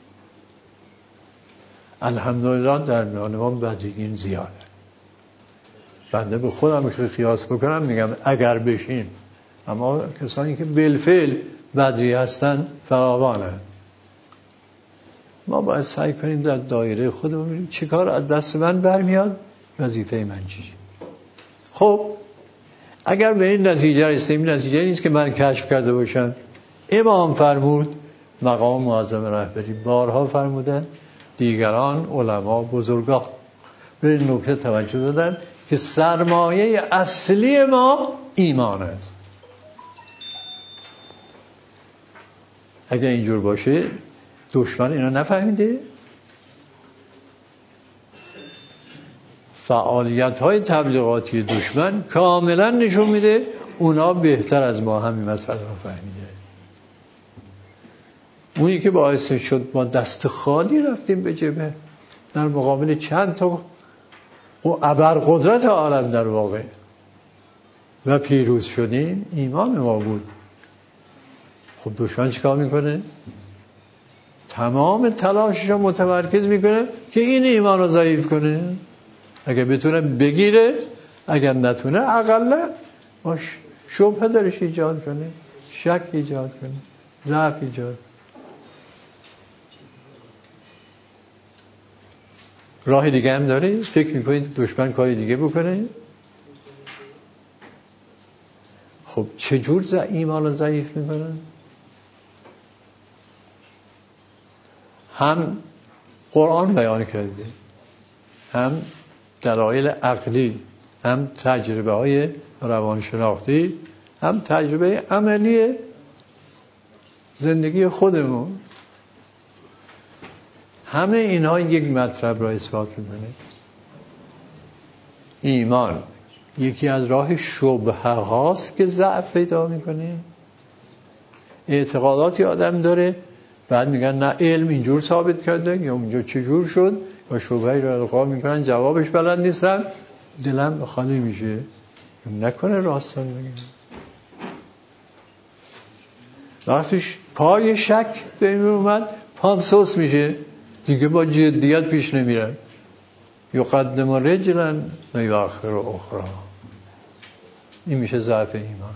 الحمدلله در میان ما بدریین زیاده. بنده به خودم که قیاس بکنم میگم اگر بشیم، اما کسانی که بالفعل بدری هستن فراوانه. ما باید سعی کنیم در دایره خودمون ببینیم چی کار از دست من برمیاد، وظیفه من چیه. خب اگر به این نتیجه رسیدیم، نتیجه نیست که من کشف کرده باشم. امام فرمود، مقام معظم رهبری بارها فرمودن، دیگران علما بزرگان به این نکته توجه دادن که سرمایه اصلی ما ایمان است. اگر اینجور باشه دشمن اینو نفهمیده، فعالیت های تبلیغاتی دشمن کاملا نشون میده اونا بهتر از ما همین مسئله رو فهمیده. اونی که باعث شد ما دست خالی رفتیم به جبهه در مقابل چند تا ابرقدرت عالم در واقع و پیروز شدیم، ایمان ما بود. خب دشمن چیکار میکنه؟ تمام تلاشش رو متمرکز میکنه که این ایمان رو ضعیف کنه. اگه بتونه بگیره، اگر نتونه اقلا باش شبهه درش ایجاد کنه، شک ایجاد کنه، ضعف ایجاد. راه دیگه هم داره؟ فکر میکنید دشمن کاری دیگه بکنه؟ خب چجور ز ایمان رو ضعیف میکنن؟ هم قرآن بیان کرده، هم دلایل عقلی، هم تجربه های روانشناختی، هم تجربه عملی زندگی خودمون. همه اینها یک مطلب را اثبات میکنه. ایمان یکی از راه شبهه هاست که ضعف پیدا میکنه. اعتقاداتی آدم داره، بعد میگن نه علم اینجور ثابت کرده یا اونجا چجور شد، و شبهه‌ای را القا میکنن، جوابش بلد نیستن، دلم خالی میشه. نکنه راستان بگیم. وقتی پای شک به این اومد، پام سوس میشه، دیگه با جدیت پیش نمیرن. یقدم رجلا و یؤخر اخرى. این میشه ضعف ایمان.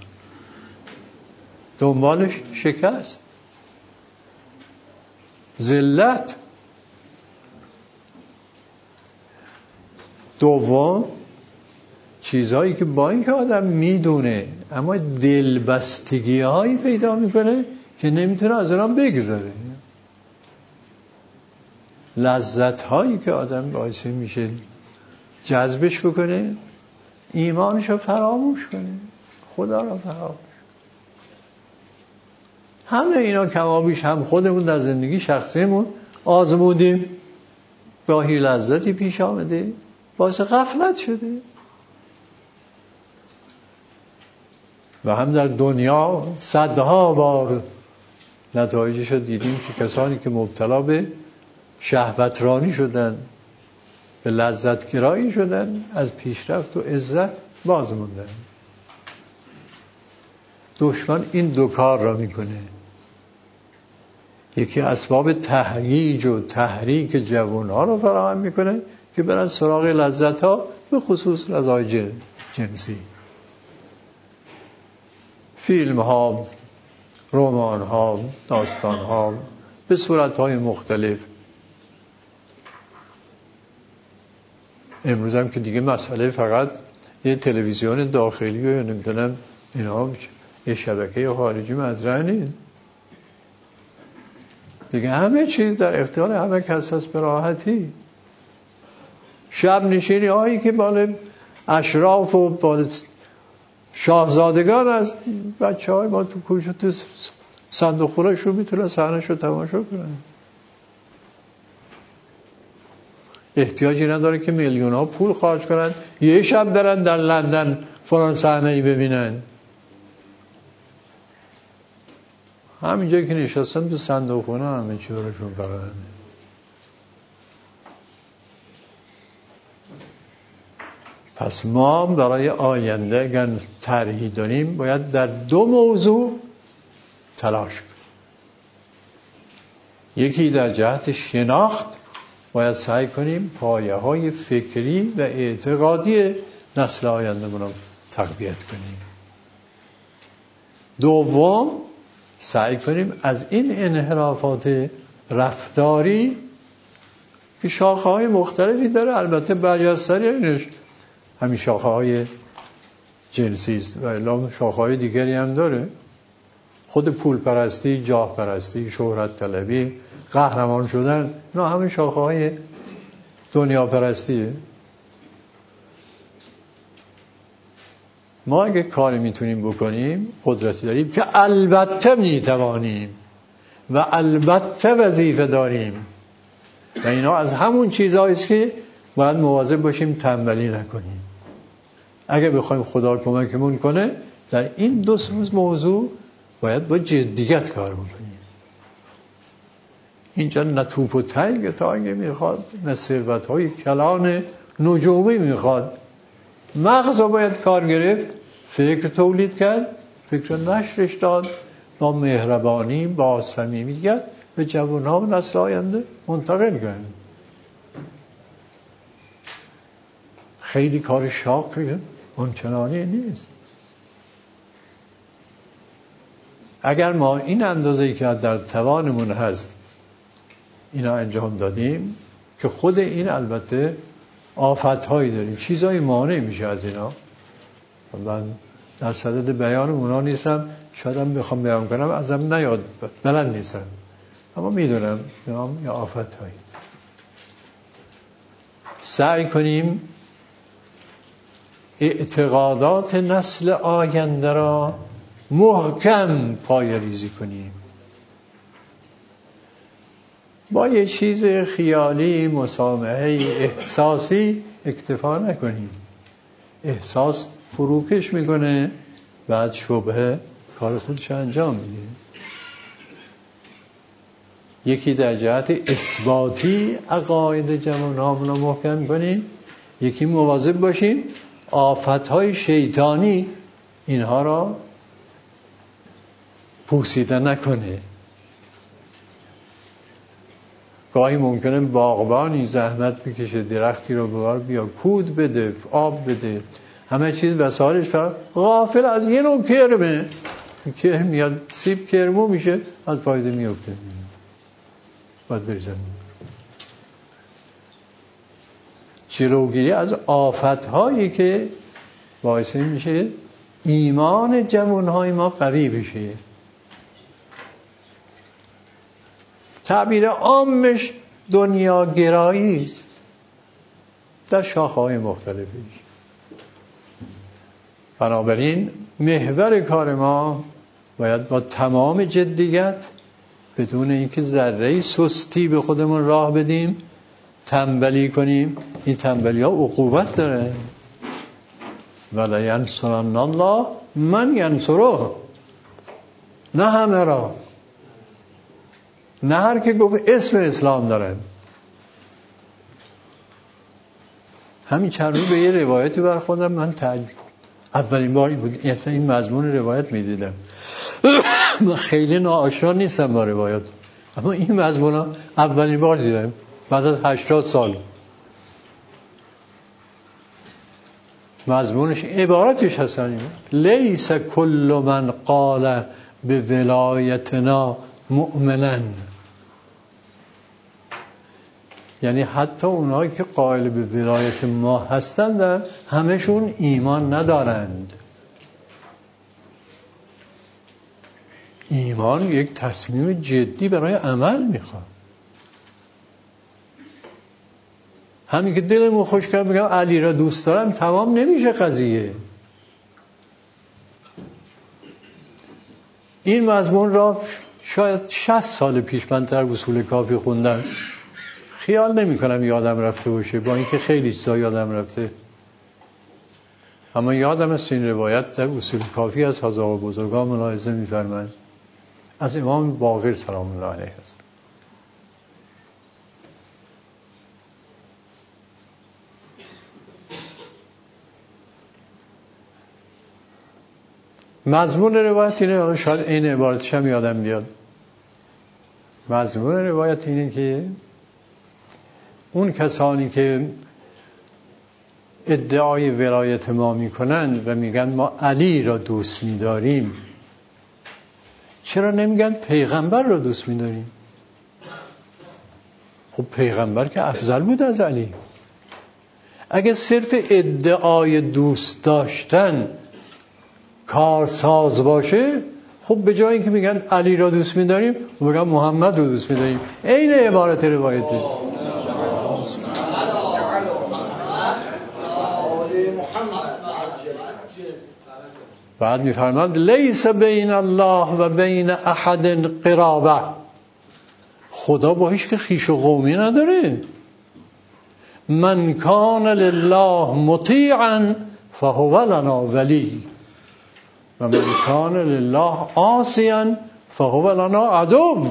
دنبالش شکست، ذلت. دوم، چیزهایی که با اینکه آدم میدونه اما دلبستگی هایی پیدا میکنه که نمیتونه از اونها بگذاره. لذت هایی که آدم باعث میشه جذبش بکنه، ایمانش رو فراموش کنه، خدا رو فراموش. همه اینا کمابیش هم خودمون در زندگی شخصیمون آزمودیم، گاهی لذتی پیش آمده، باعث غفلت شده، و هم در دنیا صدها بار نتایجش رو دیدیم که کسانی که مبتلا به شهوترانی شدن، به لذت گرایی شدن، از پیشرفت و عزت باز موندن. دشمن این دو کار را میکنه. یکی اسباب تهییج و تحریک جوانها رو فراهم میکنه که برن سراغ لذت ها، به خصوص لذای جنسی. فیلم ها، رمان ها، داستان ها به صورت های مختلف. امروز هم که دیگه مسئله فقط یه تلویزیون داخلی و نمیدونم اینا، یه شبکه خارجی مطرح نیست. دیگه همه چیز در اختیار همه کس هست به راحتی. شب نشینی هایی که مال اشراف و مال شاهزادگان است، بچه های ما تو کوچه تو صندوق خونه‌شون میتونن صحنه‌ش رو تماشا کنن. احتیاجی نداره که میلیون ها پول خرج کنن یه شب برن در لندن فلان صحنه‌ای ببینن. همینجا که نشستن تو صندوق خونه همه چی برشون فرهنه. پس ما برای آینده اگر طرحی داریم باید در دو موضوع تلاش کنیم. یکی در جهت شناخت باید سعی کنیم پایه های فکری و اعتقادی نسل آینده رو تقویت کنیم. دوم سعی کنیم از این انحرافات رفتاری که شاخه های مختلفی داره، البته برجسته‌ترین اینش همین شاخه های جنسی است و الا شاخه های دیگری هم داره، خود پول پرستی، جاه پرستی، شهرت طلبی، قهرمان شدن، نه همین شاخه های دنیا پرستیه. ما اگه کاری میتونیم بکنیم، قدرتی داریم که البته میتوانیم و البته وظیفه داریم و اینا از همون چیزهاییست که باید مواظب باشیم تنبلی نکنیم. اگه بخوایم خدا کمکمون کنه در این دو موضوع باید با جدیت کار بکنیم. اینجا نه توپ و تنگ تانگی میخواد، نه ثروت های کلان نجومی میخواد. مغز رو باید کار گرفت، فکر تولید کرد، فکر نشرش داد، با مهربانی، با صمیمیت به جوان‌ها و نسل آینده منتقل کرد. خیلی کار شاقیه، اونچنانی نیست. اگر ما این اندازه‌ای که در توانمون هست اینا انجام دادیم، که خود این البته آفت‌هایی داریم، چیزایی مانع میشه از اینا. من در صدد بیان اونا نیستم، شاید هم بخوام بیان کنم ازم نیاد، بلند نیستم، اما میدونم اینا یا آفت‌هایی. سعی کنیم اعتقادات نسل آینده را محکم پای ریزی کنیم. با یه چیز خیالی، مسامحه احساسی اکتفا نکنیم. احساس فروکش میکنه، بعد شبهه کار خودش انجام میده. یکی در جهت اثباتی عقاید جوان‌هامون رو محکم کنیم، یکی مواظب باشیم آفت‌های شیطانی اینها را پوسیده نکنه. گاهی ممکنه باغبانی زحمت بکشه درختی رو ببر بیار، کود بده، آب بده، همه چیز وسایلش فرا، غافل از یه نوع کرمه، کرم میاد سیب کرمو میشه، از فایده میفته، باید بریزن. جلوگیری از آفت‌هایی که باعث میشه ایمان جوان‌های ما قوی بشه. تعبیر عامش دنیا گرایی است در شاخه‌های مختلفش. بنابراین محور کار ما باید با تمام جدیت، بدون اینکه ذره سستی به خودمون راه بدیم، تنبلی کنیم. این تنبلی ها عقوبت داره. ولا ینصرن الله من ینصره، نه همه را، نه هر که گفت اسم اسلام داره. همین چند روز به یه روایتی برخوردم، من تعجب، اولین باری بود اصلا این مضمون روایت میدیدم. من خیلی ناآشنا نیستم با روایت، اما این مضمون اولین بار دیدم بعد از هشتاد سال. مضمونش عبارتش هستن لیس کل من قال به ولایتنا مؤمنا، یعنی حتی اونایی که قائل به ولایت ما هستند همشون ایمان ندارند. ایمان یک تصمیم جدی برای عمل میخواد. همین که دلمو خوش کرد بگم علی را دوست دارم تمام نمیشه قضیه. این مضمون را شاید شصت سال پیش من در اصول کافی خوندم، خیال نمی کنم یادم رفته باشه، با اینکه خیلی چیزا یادم رفته، اما یادم است این روایت در اصول کافی از حضرات بزرگان ملاحظه می‌فرمایند، از امام باقر سلام الله علیه است. مضمون روایت اینه، شاید این عبارتش هم یادم بیاد. مضمون روایت اینه که اون کسانی که ادعای ولایت ما میکنند و میگن ما علی را دوست میداریم، چرا نمیگن پیغمبر را دوست میداریم؟ خب پیغمبر که افضل بود از علی. اگه صرف ادعای دوست داشتن کارساز باشه، خب به جای اینکه میگن علی را دوست میداریم میگن محمد را دوست میداریم. این عبارت روایته. بعد میفرماند لیس بین الله و بین احد قرابه، خدا با هیچ که خویش و قومی نداره. من کان لله مطیعا فهو لنا ولی و من کان لله عاصیا فهو لنا عدو.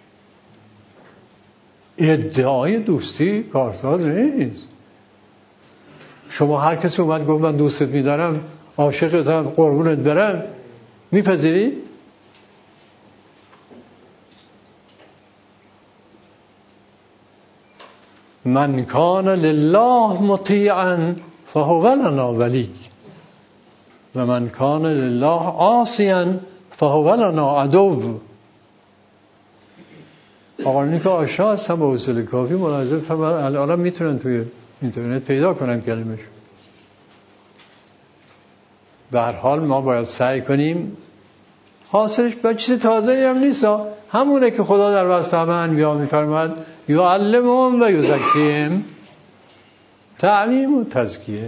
ادعای دوستی کارساز نیست. شما هر کسی اومد گفت من دوستت میدارم، عاشقتم، قربونت برم، میپذیری؟ من کان لله مطیعا فهو لنا ولی و من کان لله عاصیا فهو لنا عدو. آقایانی که آشنا هستن با اصول کافی ملاحظه فرمایند، الان میتونن توی اینترنت پیدا کنن کلمش. به هر حال ما باید سعی کنیم، حاصلش با چیز تازه‌ای هم نیست، همونه که خدا در وصف همه انبیا میفرماید یعلمهم و یزکیهم. تعلیم و تزکیه،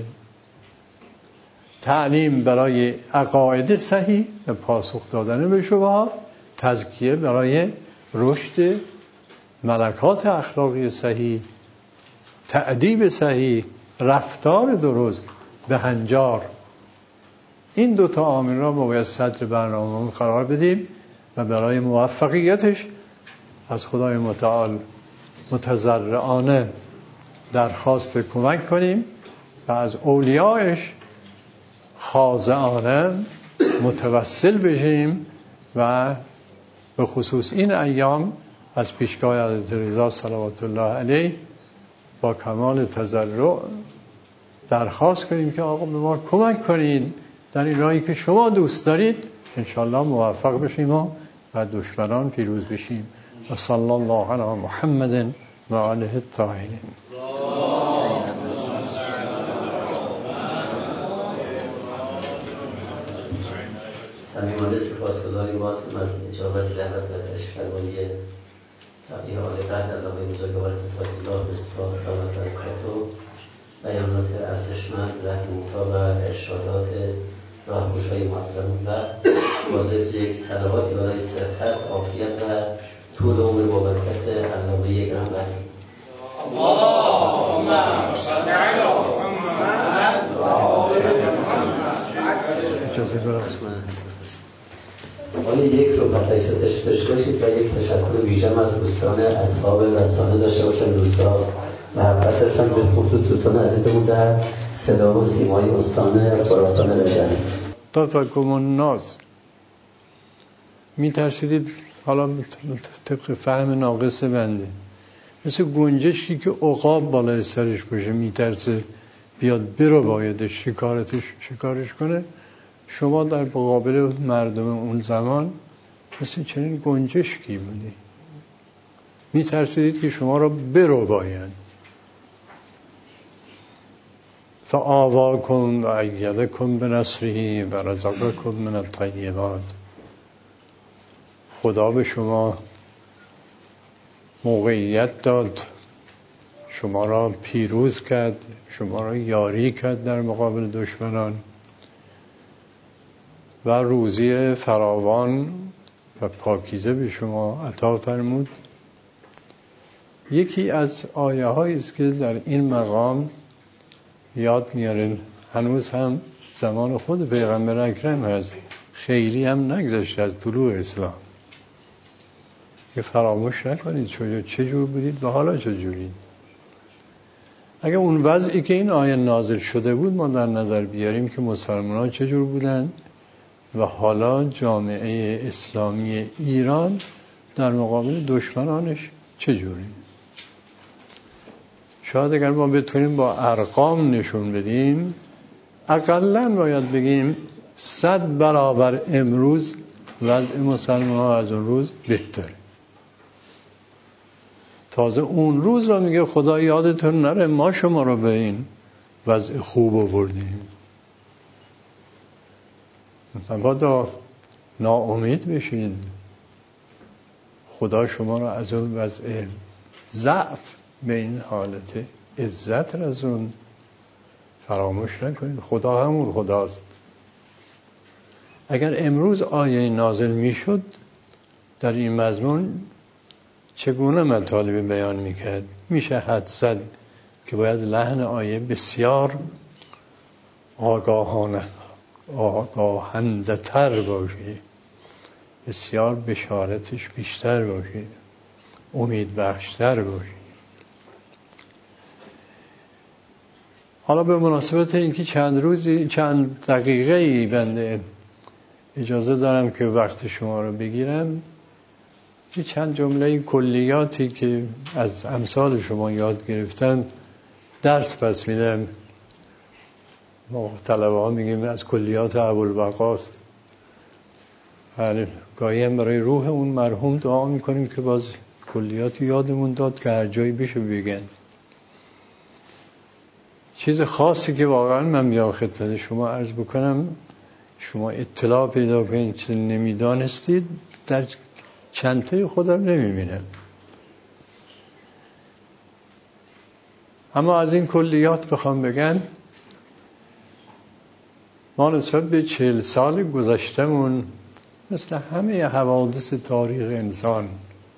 تعلیم برای عقاید صحیح و پاسخ دادن به شبهات، تزکیه برای رشد ملکات اخلاقی صحیح، تأدیب صحیح، رفتار درست، بهنجار. این دو تا عامل را ما باید صدر برنامه قرار بدیم و برای موفقیتش از خدای متعال متضرعانه درخواست کمک کنیم و از اولیایش خاضعانه متوسل بشیم و به خصوص این ایام از پیشگاه حضرت رضا صلوات الله علیه با کمال تضرع درخواست کنیم که آقا به ما کمک کنید در این راهی که شما دوست دارید، انشاءالله موفق بشیم و دشمنان پیروز بشیم. و صلی الله علی محمد و آله الطاهرین. صمیمانه سپاسگزاریم واسم از اجابت دعوت و تشریف‌فرمایی تقیه آل قدر علامه بزرگوار صفات الله بسطات و برکاته، بیانات ارزشمند رهنمودها و ارشادات راهگشای معظم و واضح یک صلواتی برای صحت، عافیت و طول عمر با برکت علامه گرامی. اللهم صل علی محمد و آل محمد. آیا یک رو پتای ستش داشته باشید و یک تشکر ویژه از دوستان اصحاب رسانه داشته باشن، دوستان محبت داشتن به خصوص دوستان عزیزمون در صدا و سیمای استان خراسان رجب. تفکم الناس، می ترسیدید حالا طبق فهم ناقص بنده مثل گنجشکی که عقاب بالای سرش باشه می ترسه بیاد برو بایدش شکارتش شکارش کنه، شما در مقابل مردم اون زمان مثل چنین گنجشکی بودی، می ترسیدید که شما را برو باید. فآواکم و ایدکم بنصره و رزقکم من الطیبات. خدا به شما موقعیت داد، شما را پیروز کرد، شما را یاری کرد در مقابل دشمنان و روزی فراوان و پاکیزه به شما عطا فرمود. یکی از آیه هایی است که در این مقام یاد میاره، هنوز هم زمان خود پیغمبر اکرم هست، خیلی هم نگذشته از طلوع اسلام، که فراموش نکنید چه جور بودید و حالا چه جورید. اگر اون وضعی که این آیه نازل شده بود ما در نظر بیاریم که مسلمان ها چه جور بودند و حالا جامعه اسلامی ایران در مقابل دشمنانش چه جوری، شاید اگر ما بتونیم با ارقام نشون بدیم، اقلن باید بگیم صد برابر امروز وضع مسلمان ها از اون روز بهتره. تازه اون روز را میگه خدا یادتون نره ما شما را به این وضع خوب آوردیم. مبادا ناامید بشین، خدا شما را از اون وضع ضعف به این حالت عزت رسوند. فراموش نکنید خدا همون خداست. اگر امروز آیه نازل میشد در این مضمون چگونه مطالب بیان میکرد؟ میشه حد زد که باید لحن آیه بسیار آگاهانه آگاهنده تر باشه، بسیار بشارتش بیشتر باشه، امید بخشتر باشه. حالا به مناسبت اینکه چند روزی چند دقیقه‌ای بنده اجازه دارم که وقت شما رو بگیرم، یه چند جمله کلیاتی که از امثال شما یاد گرفتم درس پس میدم. ما طلبه ها میگیم از کلیات ابوالبقاست. یعنی گاهی هم برای روح اون مرحوم دعا میکنیم که باز کلیات یادمون داد که هر جایی بشه بگن. چیز خاصی که واقعا من بیام خدمت شما عرض بکنم، شما اطلاع پیدا کنید چیز نمیدانستید در چنته خودم نمیبینم. اما از این کلیات بخوام بگن، ما نسبت به چهل سال گذشتمون مثل همه حوادث تاریخ انسان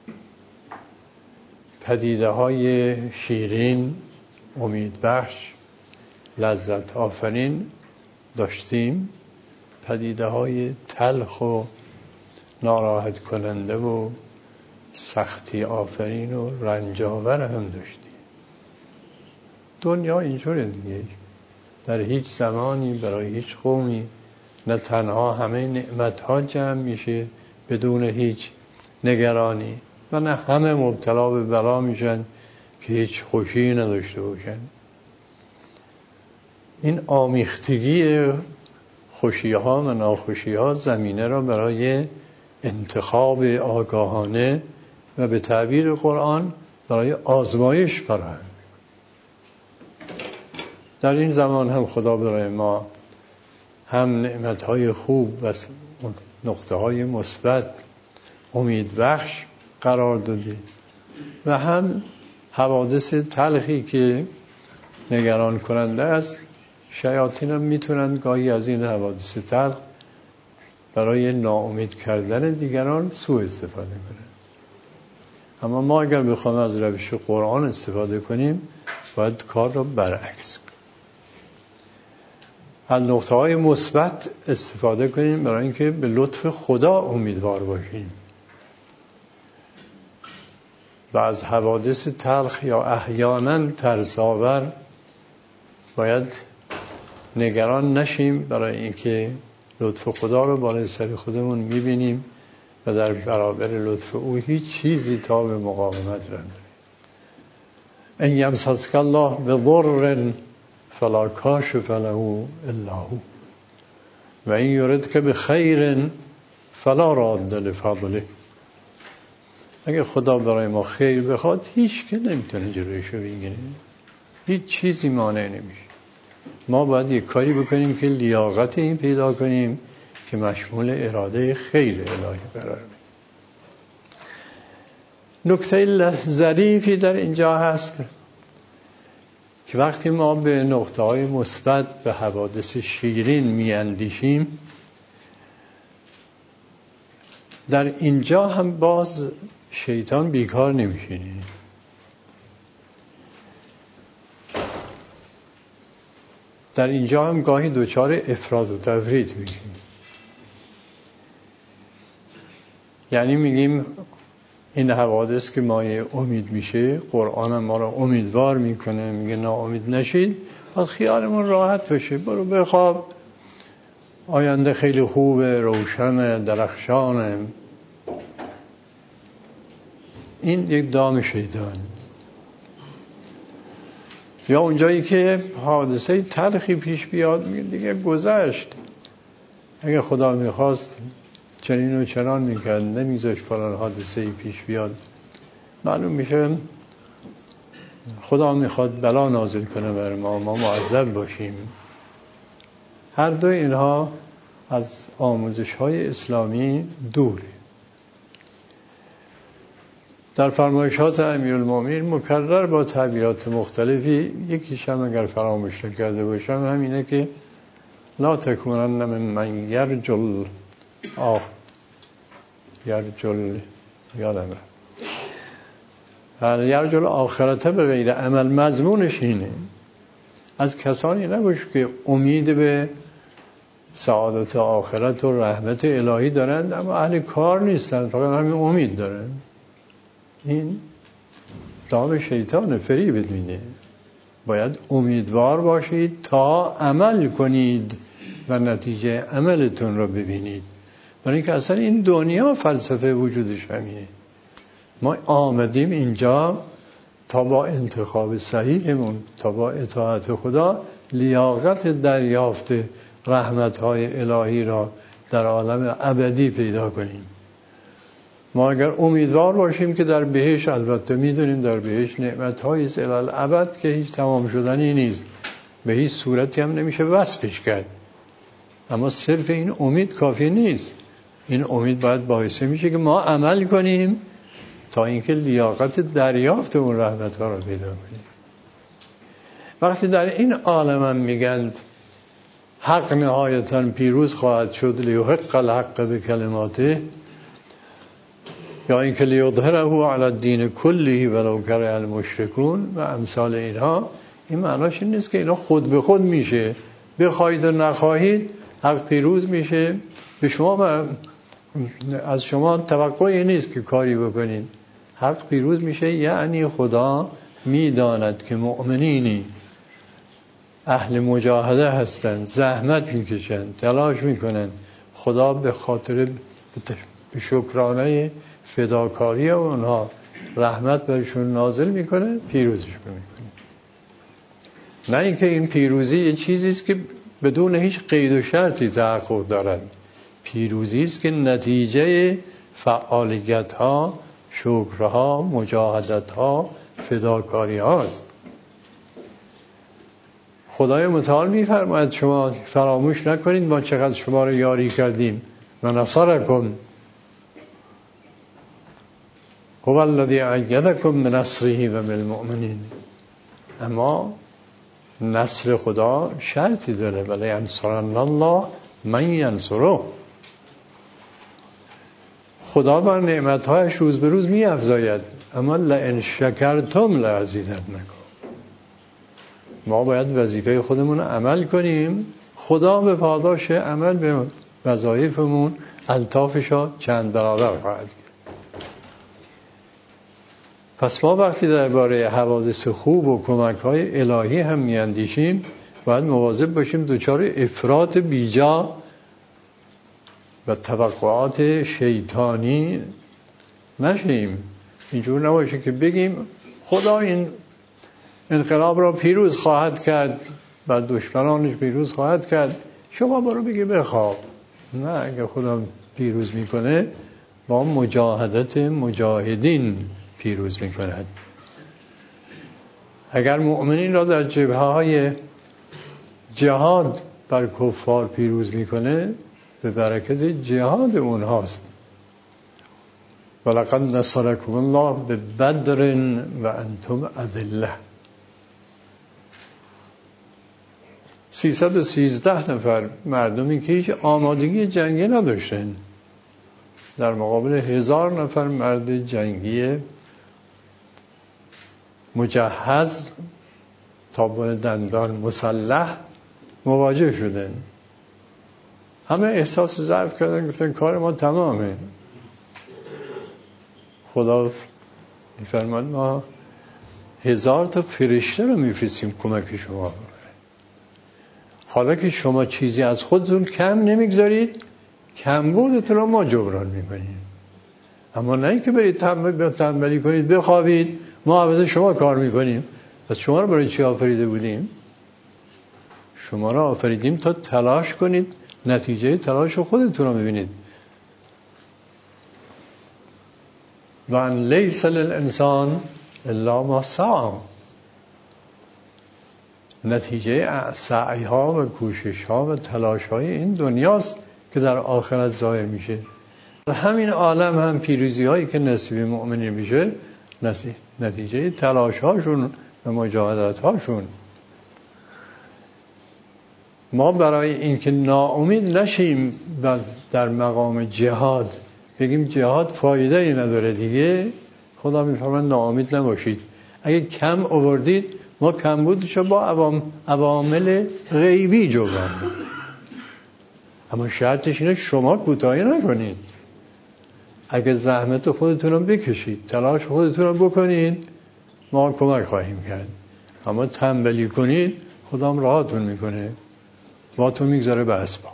پدیده های شیرین، امید بخش، لذت آفرین داشتیم، پدیده های تلخ و ناراحت کننده و سختی آفرین و رنجاور هم داشتیم. دنیا اینجوره دیگه، در هیچ زمانی برای هیچ قومی نه تنها همه نعمتها جمع میشه بدون هیچ نگرانی و نه همه مبتلا به بلا میشن که هیچ خوشی نداشته باشن. این آمیختگی خوشی ها و ناخوشی ها زمینه را برای انتخاب آگاهانه و به تعبیر قرآن برای آزمایش فراهم. در این زمان هم خدا برای ما هم نعمتهای خوب و نقطه های مثبت امید بخش قرار داده و هم حوادث تلخی که نگران کننده است. شیاطین هم میتونن گاهی از این حوادث تلخ برای ناامید کردن دیگران سوء استفاده کنن. اما ما اگر بخوایم از روش قرآن استفاده کنیم باید کار را برعکس کنیم، از نقطه های مثبت استفاده کنیم برای اینکه به لطف خدا امیدوار باشیم و از حوادث تلخ یا احیانا ترس‌آور باید نگران نشیم، برای اینکه لطف خدا رو بالای سر خودمون میبینیم و در برابر لطف او هیچ چیزی تا به مقاومت نداره. ان یمسسک الله بضر فلا کاشف له الا هو و این یردک بخیر فلا راد لفضله. اگه خدا برای ما خیر بخواد هیچ که نمیتونه جلوشو بگیره، هیچ چیزی مانع نمیشه. ما باید یک کاری بکنیم که لیاقت این پیدا کنیم که مشمول اراده خیر الهی قرار بگیریم. نکته ظریفی در اینجا هست که وقتی ما به نقطه‌های مثبت به حوادث شیرین میاندیشیم، در اینجا هم باز شیطان بیکار نمیشینه. در اینجا هم گاهی دوچار افراط و تفریط میشیم. یعنی میگیم این حوادث که مایه امید میشه، قرآن هم ما را امیدوار میکنه، میگه ناامید نشید، پس خیالمون راحت بشه، برو بخواب، آینده خیلی خوبه، روشن، درخشانه. این یک دام شیطان. یا اونجایی که حادثه تلخی پیش بیاد، میگه دیگه گذشت، اگه خدا میخواست چنین و چنان میکرد، نمیذاشت فلان حادثه پیش بیاد. معلوم میشه خدا میخواد بلا نازل کنه بر ما، ما معذب باشیم. هر دو اینها از آموزش های اسلامی دوره. در فرمایشات امیرالمومنین مکرر با تعبیرات مختلفی، یکیش هم اگر فراموش نکرده باشم همینه که لا تکونن من یرجل آخ یرجل یادم رفت یرجل آخرته به غیر عمل، مضمونش اینه از کسانی نباش که امید به سعادت آخرت و رحمت الهی دارند اما اهل کار نیستند، فقط همین امید دارند. این دام شیطان، فریبت میده. باید امیدوار باشید تا عمل کنید و نتیجه عملتون رو ببینید. برای اینکه اصلا این دنیا فلسفه وجودش همینه. ما آمدیم اینجا تا با انتخاب صحیحمون، تا با اطاعت خدا لیاقت دریافت رحمت‌های الهی را در عالم ابدی پیدا کنیم. ما اگر امیدوار باشیم که در بهشت، البته میدونیم در بهشت نعمت‌هایی است الی الابد که هیچ تمام شدنی نیست، به هیچ صورتی هم نمیشه وصفش کرد، اما صرف این امید کافی نیست. این امید باید باعث میشه که ما عمل کنیم تا اینکه لیاقت دریافت اون رحمت‌ها رو پیدا کنیم. وقتی در این عالم هم میگن حق نهایتاً پیروز خواهد شد، لیحق الحق به کلماته، یا اینکه لیظهره علی الدین کله ولو کره المشرکون و امثال اینها، این معناش این نیست که اینا خود به خود میشه، بخواید و نخواهید حق پیروز میشه. به شما از شما توقعی نیست که کاری بکنید، حق پیروز میشه. یعنی خدا میداند که مؤمنینی اهل مجاهده هستند، زحمت میکشند، تلاش میکنند، خدا به خاطر به شکرانه فداکاری اونها رحمت برشون نازل میکنه، پیروزش میکنه. نه اینکه این پیروزی یه چیزی است که بدون هیچ قید و شرطی تحقق دارد. پیروزی است که نتیجه فعالیت ها، شکرها، مجاهدت ها، فداکاری هاست. خدای متعال میفرماید شما فراموش نکنید ما چقدر شما رو یاری کردیم. و نصرکم هو الذی ایدکم بنصره و بالمؤمنین. اما نصر خدا شرطی داره، ولی ینصرن الله من ینصره. خدا بر نعمت‌هایش روز به روز می‌افزاید، اما لئن شکرتم لازیدنکم. ما باید وظیفه خودمون عمل کنیم، خدا به پاداش عمل به وظایفمون الطافشو چند برابر خواهد کرد. پس ما وقتی درباره حوادث خوب و کمک‌های الهی هم میاندیشیم، باید مواظب باشیم دچار افراط بیجا و توقعات شیطانی نشیم. اینجور نباشه که بگیم خدا این انقلاب را پیروز خواهد کرد، بر دشمنانش پیروز خواهد کرد، شما برو بگی بخواب. نه، اگه خدا پیروز میکنه با مجاهدت مجاهدین پیروز میکند. اگر مؤمنین را در جبهه‌های جهاد بر کفار پیروز میکنه، به برکت جهاد اونهاست. ولقد نصرکم الله ببدر و انتم اذله. سیصد و سیزده نفر مردمی که هیچ آمادگی جنگی نداشتن در مقابل هزار نفر مرد جنگی مجهز تابان دندان مسلح مواجه شدن. همه احساس ضعف کردن، گفتن کار ما تمامه. خدا میفرماد ما هزار تا فرشته رو میفرستیم کمک شما. حالا که شما چیزی از خودتون کم نمیگذارید، کمبودتون رو ما جبران میکنیم. اما نه اینکه برید تنبلی کنید بخوابید ما عوض شما کار میکنیم. پس شما رو برای چی آفریده بودیم؟ شما رو آفریدیم تا تلاش کنید، نتیجه تلاش رو خودتون رو ببینید. و ان لیس للانسان الا ما سعی. نتیجه سعی ها و کوشش ها و تلاش های این دنیاست که در آخرت ظاهر میشه. همین عالم هم پیروزی هایی که نصیب مؤمنین میشه نتیجه تلاش هاشون و مجاهدت هاشون. ما برای اینکه ناامید نشیم و در مقام جهاد بگیم جهاد فایده ای نداره دیگه، خدا میفرماید ناامید نباشید. اگه کم آوردید ما کمبودشو با عوام عوامل غیبی جبران می‌کنیم. اما شرطش اینه شما کوتاهی نکنید. اگه زحمت خودتون رو بکشید، تلاش خودتون رو بکنید، ما کمک خواهیم کرد. اما تنبلی کنید خدام راهتون میکنه، با تو میگذاره به اسباب.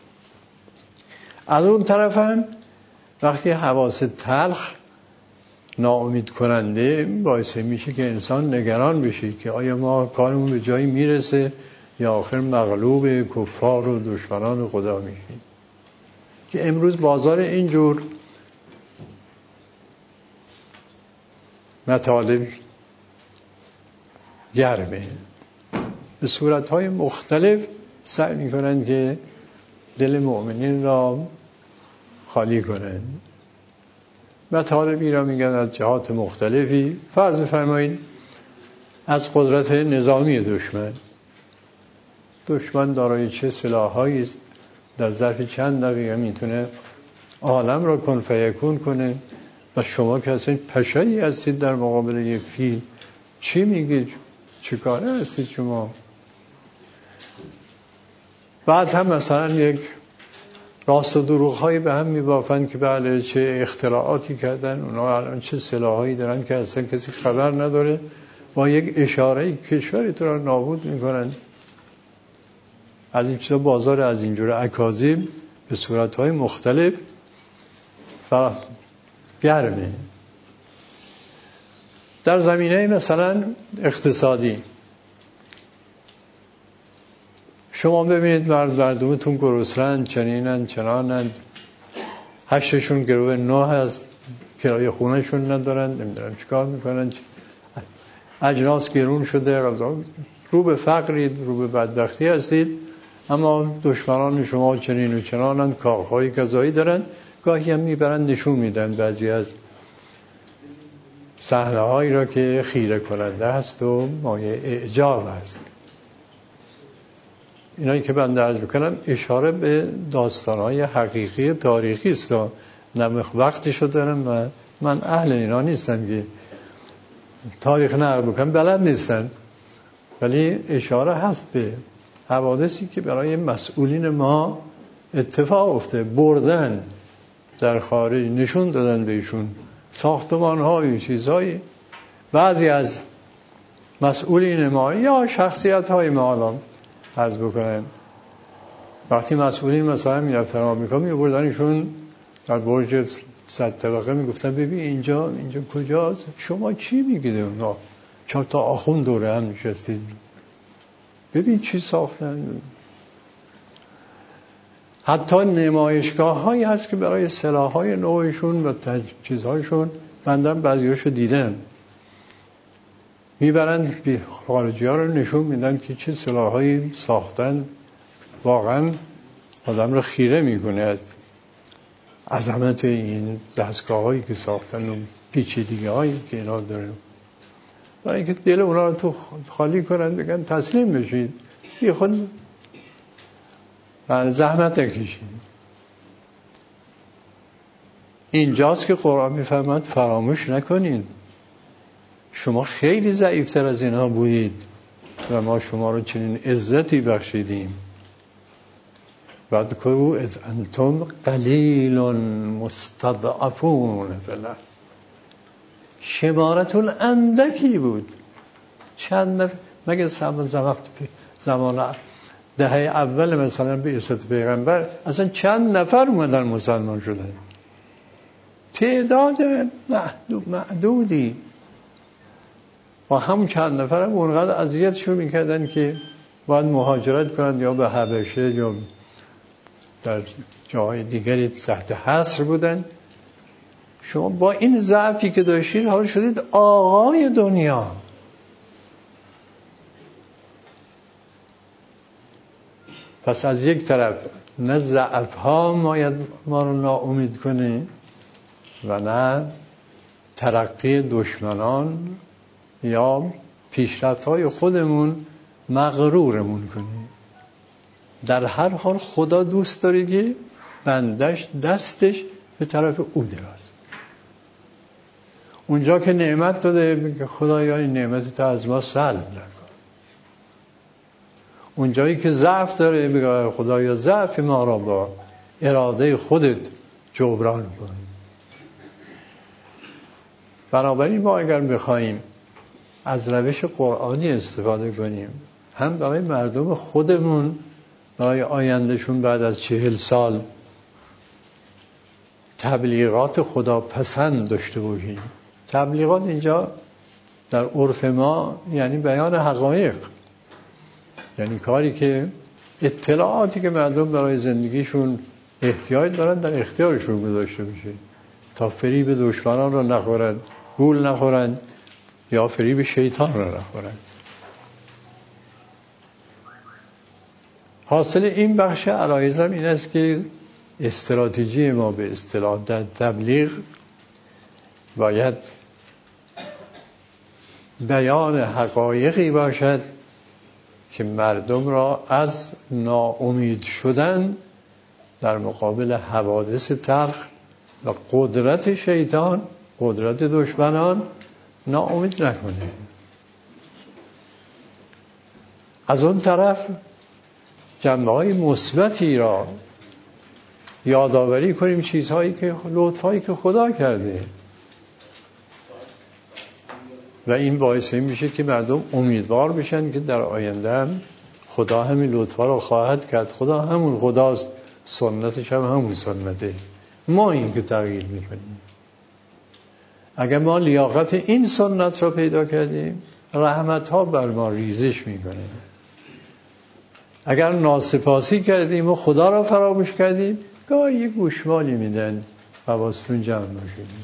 از اون طرف هم وقتی حواس تلخ ناامید کننده باعث میشه که انسان نگران بشه که آیا ما کارمون به جایی میرسه یا آخر مغلوب کفار و دشمنان خدا میشیم. که امروز بازار اینجور مطالب گرمه، به صورتهای مختلف سعی میکنن که دل مؤمنین را خالی کنن. مطالبی را میگن از جهات مختلفی. فرض بفرمایید از قدرت نظامی دشمن دشمن دارای چه سلاحایی است، در ظرف چند دقیقه میتونه عالم را کن فیکون کنه و شما که اصلا پشایی هستید در مقابل یک فیل. چی میگید؟ چه کاره هستید شما؟ بعد هم مثلا یک راست و دروغ هایی به هم میبافند که بله چه اختراعاتی کردن، اونا الان چه سلاحایی دارن که اصلا کسی خبر نداره، با یک اشاره کشوری تو را نابود میکنن. از این چیزا بازار از اینجور اکاذیب به صورتهای مختلف گرمه. در زمینه مثلا اقتصادی شما ببینید مردمتون گرسنه‌اند، چنینند چنانند، هشتشون گروه نه هست، کرایه خونهشون ندارن، نمیدونم چیکار میکنن، اجناس گرون شده، رو به فقرید، رو به بدبختی هستید. اما دشمنان شما چنین و چنانند، کاخهای قضایی دارن، گاهی هم میبرن نشون میدن بعضی از صحنه هایی را که خیره کننده هست و مایه اعجاب هست. اینایی که من عرض میکنم اشاره به داستانهای حقیقی تاریخی است. نه وقتشو دارم و من اهل اینا نیستم که تاریخ نقل بکنم، بلد نیستن، ولی اشاره هست به حوادثی که برای مسئولین ما اتفاق افته، بردن در خارج، نشون دادن بهشون ساختمان های چیزهایی. بعضی از مسئولین ما یا شخصیت های ما الان عرض بکنم وقتی مسئولین مثلا میرفتن آمریکا میبردنشون در برج صد طبقه میگفتن ببین اینجا اینجا کجاست، شما چی میگید؟ اونا چهار تا آخوند دوره هم نشستید، ببین چی ساختن. حتی نمایشگاه هایی هست که برای سلاح های نوعشون و چیزهایشون بندم بعضیاشو دیدم، میبرن خارجی ها رو نشون میدن که چه سلاح هایی ساختن. واقعا آدم رو خیره میکنه. عظمت این دستگاه هایی که ساختن و پیچیدگی هایی که اینا داره، برای اینکه دل اونا رو تو خالی کنن، بگن تسلیم بشید، بی خود زحمت نکشید. اینجاست که قرآن میفرماد فراموش نکنید شما خیلی ضعیفتر از اینها بودید و ما شما رو چنین عزتی بخشیدیم. بعد که از انتم قلیل مستضعفون فی الارض، شمارتون اندکی بود. چند نفر مگه زمان زمان دهه اول مثلا به بعثت پیغمبر اصلا چند نفر اومدن مسلمان شدن؟ تعداد محدود محدودی. و همون چند نفر هم اونقدر اذیتشون میکردن که باید مهاجرت کنند یا به حبشه یا در جاهای دیگری تحت حصر بودن. شما با این ضعفی که داشتید حالا شدید آقای دنیا. پس از یک طرف نه ضعف ها ما رو ناامید کنه و نه ترقی دشمنان یا پیشرفت های خودمون مغرورمون کنه. در هر حال خدا دوست داره که بندش دستش به طرف او دراز. اونجا که نعمت داده میگه خدایا این نعمت تو از ما سلب نکن. اونجایی که ضعف داره میگه خدایا ضعف ما را با اراده خودت جبران کن. بنابراین ما اگر بخوایم از روش قرآنی استفاده کنیم، هم برای مردم خودمون، برای آیندهشون بعد از چهل سال تبلیغات خدا پسند داشته باشیم. تبلیغات اینجا در عرف ما یعنی بیان حقایق، یعنی کاری که اطلاعاتی که مردم برای زندگیشون احتیاج دارن در اختیارشون گذاشته بشه تا فریب دشمنان را نخورند، گول نخورند یا فریب شیطان را نخورند. حاصل این بخش عرایزم این است که استراتژی ما به اصطلاح در تبلیغ باید بیان حقایقی باشد که مردم را از ناامید شدن در مقابل حوادث تلخ و قدرت شیطان، قدرت دشمنان ناامید نکنه. از اون طرف جنبه‌های مثبتی را یادآوری کنیم، چیزهایی که لطفایی که خدا کرده و این باعث این میشه که مردم امیدوار بشن که در آینده هم خدا همین لطفا رو خواهد کرد. خدا همون خداست، سنتش هم همون سنته، ما این که تغییر میکنیم. اگر ما لیاقت این سنت را پیدا کردیم، رحمت ها بر ما ریزش میکنه. اگر ناسپاسی کردیم و خدا را فراموش کردیم، گاهی یک گوشمالی میدن حواستون جمع باشید.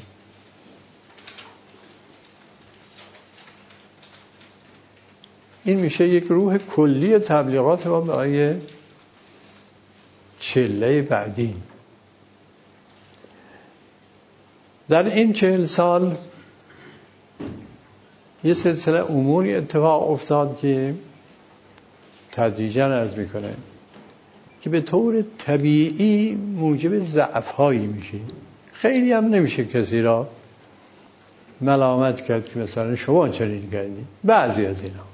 این میشه یک روح کلی تبلیغات ما برای چله بعدی. در این چهل سال یه سلسله اموری اتفاق افتاد که تدریجاً عرض میکنه که به طور طبیعی موجب ضعف‌هایی میشه. خیلی هم نمیشه کسی را ملامت کرد که مثلا شما چنین کردید. بعضی از اینا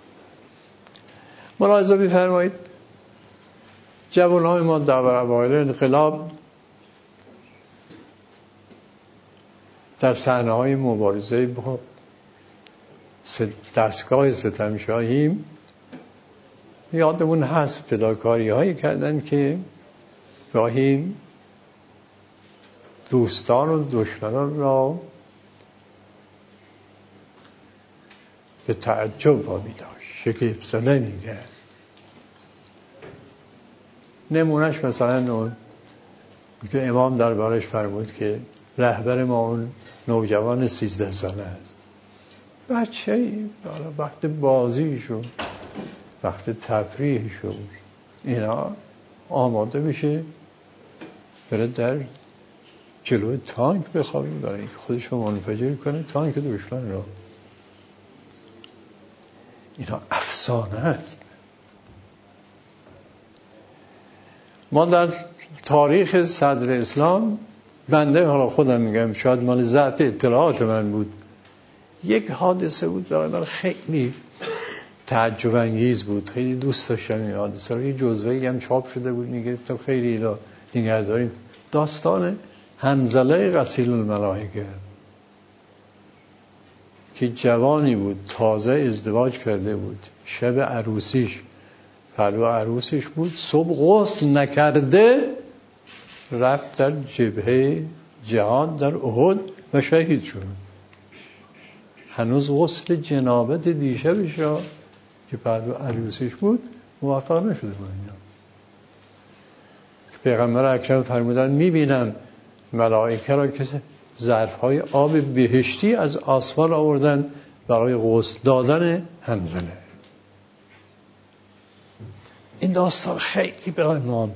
ملاحظه بفرمایید، جوانهای ما در اوایل انقلاب در صحنه‌های مبارزه با دستگاه ستمشاهی یادمون هست فداکاری هایی کردن که گاهی دوستان و دشمنان را به تعجب وامی داشت، شگفت زده می‌کرد. نمونهش مثلا اون که امام دربارش فرمود که رهبر ما اون نوجوان سیزده ساله است، بچه‌ای وقت بازیشو، وقت تفریحشو اینا آماده میشه بره در جلوی تانک بخوابیم برای اینکه خودش رو منفجر کنه تانک دشمن رو. اینا افسانه است. ما در تاریخ صدر اسلام، بنده حالا خودم میگم شاید مال ضعف اطلاعات من بود، یک حادثه بود برای من خیلی تعجب انگیز بود، خیلی دوست داشتم این حادثه رو. یه جزوه‌ای هم چاپ شده بود میگرفتم خیلی اینا نگه داریم. داستان حنظله غسیل الملائکه که جوانی بود تازه ازدواج کرده بود، شب عروسیش پلو عروسیش بود، صبح غسل نکرده رفت در جبهه جهاد در احد و شهید شد. هنوز غسل جنابت دیشبش را که پلو عروسیش بود موفق نشده با اینا. پیغمبر اکرم فرمودن میبینم ملائکه را که ظرفهای آب بهشتی از آسمان آوردن برای غسل دادن حنظله. این داستان خیلی برای ما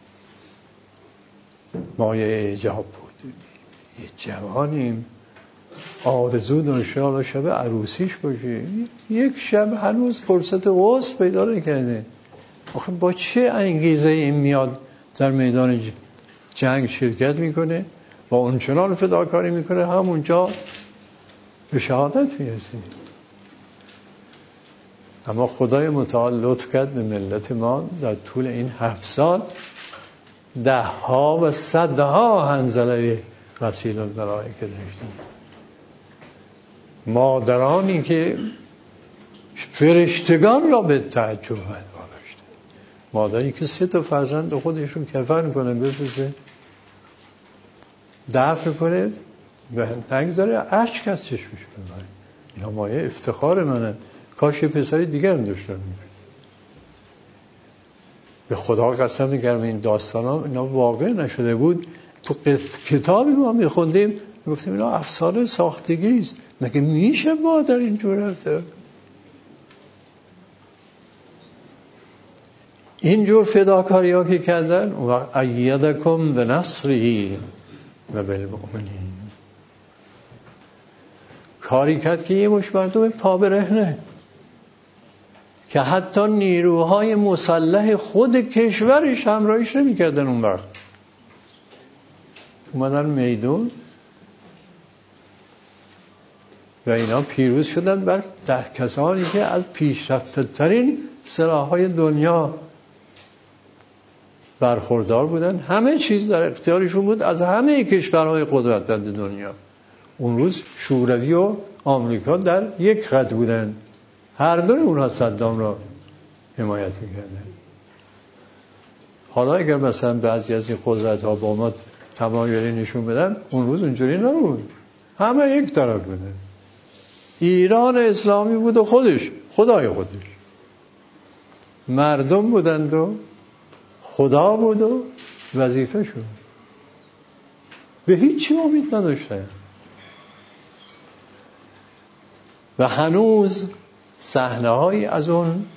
مایه اعجاب بود. یه جوانیم آرزو داشته شب عروسیش باشه، یک شب هنوز فرصت غسل پیدا نکرده. آخه با چه انگیزه این میاد در میدان جنگ شرکت میکنه، با اونچنان فداکاری میکنه همونجا به شهادت میرسه. اما خدای متعال لطف کرد به ملت ما در طول این هفت سال ده ها و صدها حنظله غسیل الملائکه داشتیم. مادرانی که فرشتگان را به تعجب داشتن، مادری که سه تا فرزند خودشون کفن کنه بفرسته دفن کنه و نگذاره اشک از چشمش بباره. اینا مایه افتخار منه. کاش یه پسر دیگر هم داشتم. به خدا قسم میگم این داستان ها اینا واقع نشده بود. تو کتابی ما میخوندیم گفتیم اینا افسانه ساختگی است. مگه میشه ما در اینجور رفته؟ اینجور فداکاری ها که کردن و ایدکم به نصری و بالمؤمنین، کاری کرد که یه مش مردم پا برهنه که حتی نیروهای مسلح خود کشورش همراهیش نمی کردن اون وقت، اومدن میدون و اینا پیروز شدن بر ده کسانی که از پیشرفته ترین سلاح‌های دنیا برخوردار بودن. همه چیز در اختیارشون بود از همه کشورهای قدرتمند دنیا. اون روز شوروی و آمریکا در یک خط بودن، هر دوی اونها صدام را حمایت میکردن. حالا اگر مثلا بعضی از این قدرت‌ها با ما تمایلی نشون بدن، اون روز اونجوری نبود، همه یک طرف بودن. ایران اسلامی بود و خودش خدای خودش، مردم بودند و خدا بود و وظیفه شد، به هیچی امید نداشتن. و هنوز صحنه‌هایی از اون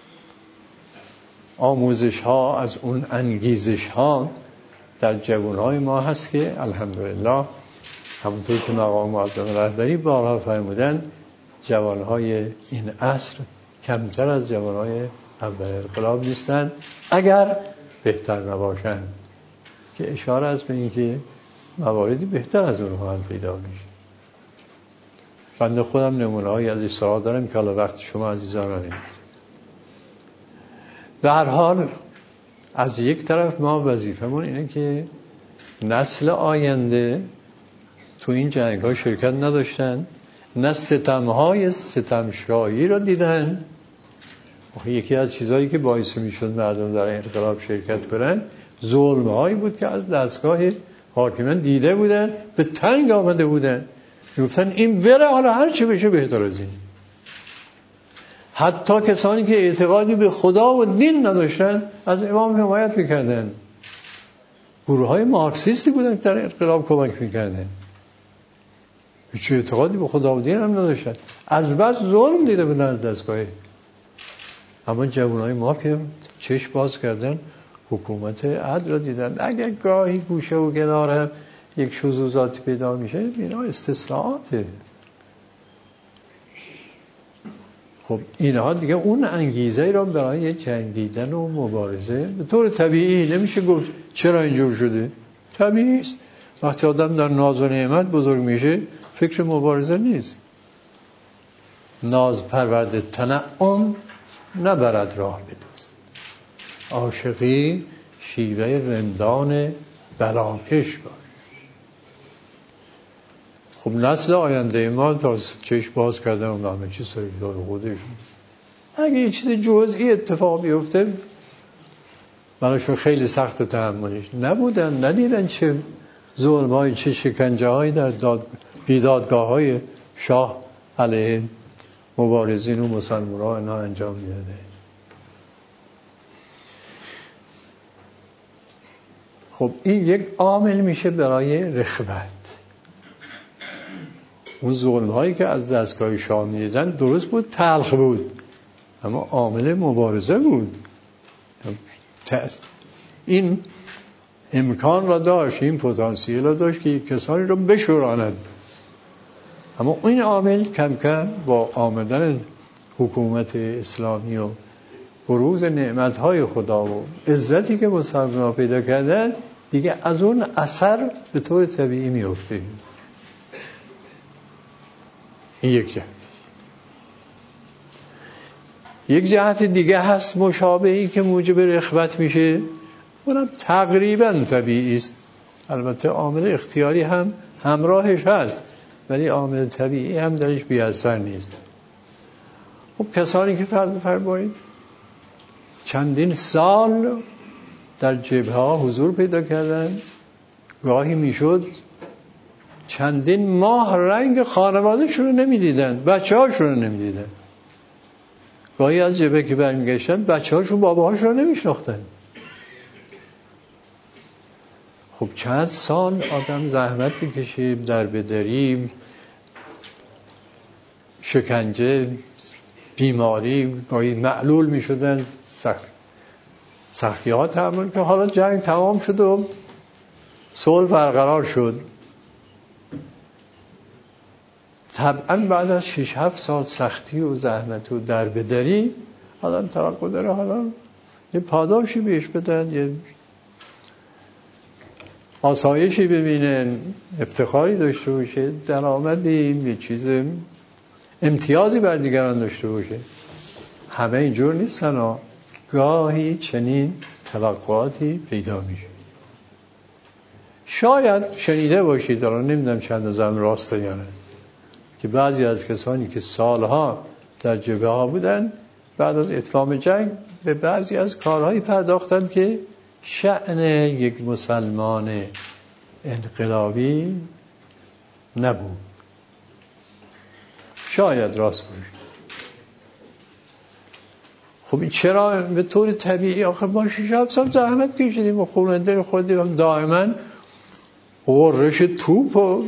آموزش ها، از اون انگیزش ها در جوانهای ما هست که الحمدلله همونطور که مقام معظم رهبری بارها فرمودن جوانهای این عصر کمتر از جوانهای اول انقلاب نیستن اگر بهتر نباشن، که اشاره است به این که مواردی بهتر از اونها هم پیدا میشه. بنده خودم نمونه هایی از اصلاحات دارم که حالا وقت شما عزیزان را نمیگیرم. به هر حال از یک طرف ما وظیفمون اینه که نسل آینده تو این جنگ ها شرکت نداشتن، نه ستم های ستم شاهی را دیدن. یکی از چیزهایی که باعث میشد مردم در انقلاب شرکت کنن ظلم هایی بود که از دستگاه حاکمان دیده بودن، به تنگ آمده بودن، گفتن این بره حالا هر چی بشه بهتر از این. حتی کسانی که اعتقادی به خدا و دین نداشتن از امام حمایت میکردن. گروه های مارکسیستی بودن که در انقلاب کمک میکردن، هیچ اعتقادی به خدا و دین هم نداشتن، از بس ظلم دیده بودن از دستگاه. اما جوانای ما که چشم باز کردن حکومت عدل را دیدن. اگر گاهی گوشه و کنار هم یک شذوذاتی پیدا میشه، اینا استثناءاته. خب اینها دیگه اون انگیزه را برای جنگیدن و مبارزه به طور طبیعی نمیشه گفت چرا اینجور شده، طبیعی است. وقتی آدم در ناز و نعمت بزرگ میشه فکر مبارزه نیست. ناز پرورده تنعم نبرد راه به دوست، عاشقی شیوه رندان بلاکش باش. خب نسل آینده ما تا چشم باز کردن اون همه چیز سر دار خودشون. اگه یه چیز جزئی اتفاق بیفته براشون خیلی سخت تحملش نبودن، ندیدن چه ظلم‌های چه شکنجه‌هایی در داد بیدادگاه‌های شاه علیه مبارزین و مسلمان‌ها اینا انجام می‌داده. خب این یک عامل میشه برای رغبت. اون ظلم‌هایی که از دستگاه شاه می‌دیدن درست بود، تلخ بود، اما عامل مبارزه بود. این امکان را داشت، این پتانسیل را داشت که کسانی را بشوراند. اما این عامل کم کم با آمدن حکومت اسلامی و بروز نعمت‌های خدا و عزتی که مسلمان‌ها پیدا کردن دیگه از اون اثر به طور طبیعی میفته. این یک جهت. یک جهت دیگه هست مشابهی که موجب رغبت میشه، اونم تقریبا طبیعی است. البته عامل اختیاری هم همراهش هست، ولی عامل طبیعی هم درش بی اثر نیست. خب کسانی که فرض فرمایید چندین سال در جبهه ها حضور پیدا کردن، گاهی میشد چندین ماه رنگ خانواده‌شون رو نمیدیدن، بچه هاشون رو نمیدیدن. گاهی از جبهه که برمیگشتن بچه هاشون بابا هاشون رو نمیشناختن. خب چند سال آدم زحمت میکشیم، در بدریم، شکنجه، بیماری، گاهی معلول میشدن، سخت سختی ها تحمل که حالا جنگ تمام شد و صلح برقرار شد. طبعا بعد از شش هفت سال سختی و زحمت و دربدری آدم توقع داره حالا یه پاداشی بهش بدن، یه آسایشی ببینن، افتخاری داشته باشه، درآمدی، یه چیز امتیازی بر دیگران داشته باشه. همه اینجور نیستن ها. گاهی چنین توقعاتی پیدا میشه. شاید شنیده باشید، الان نمیدونم چند زن راسته یا نه، که بعضی از کسانی که سالها در جبهه ها بودن بعد از اتمام جنگ به بعضی از کارهایی پرداختند که شأن یک مسلمان انقلابی نبود. شاید راست باشه. خب این چرا؟ به طور طبیعی آخه ما شش هفت سال زحمت کشیدیم و خون دل خودیم دائما غرش توپ و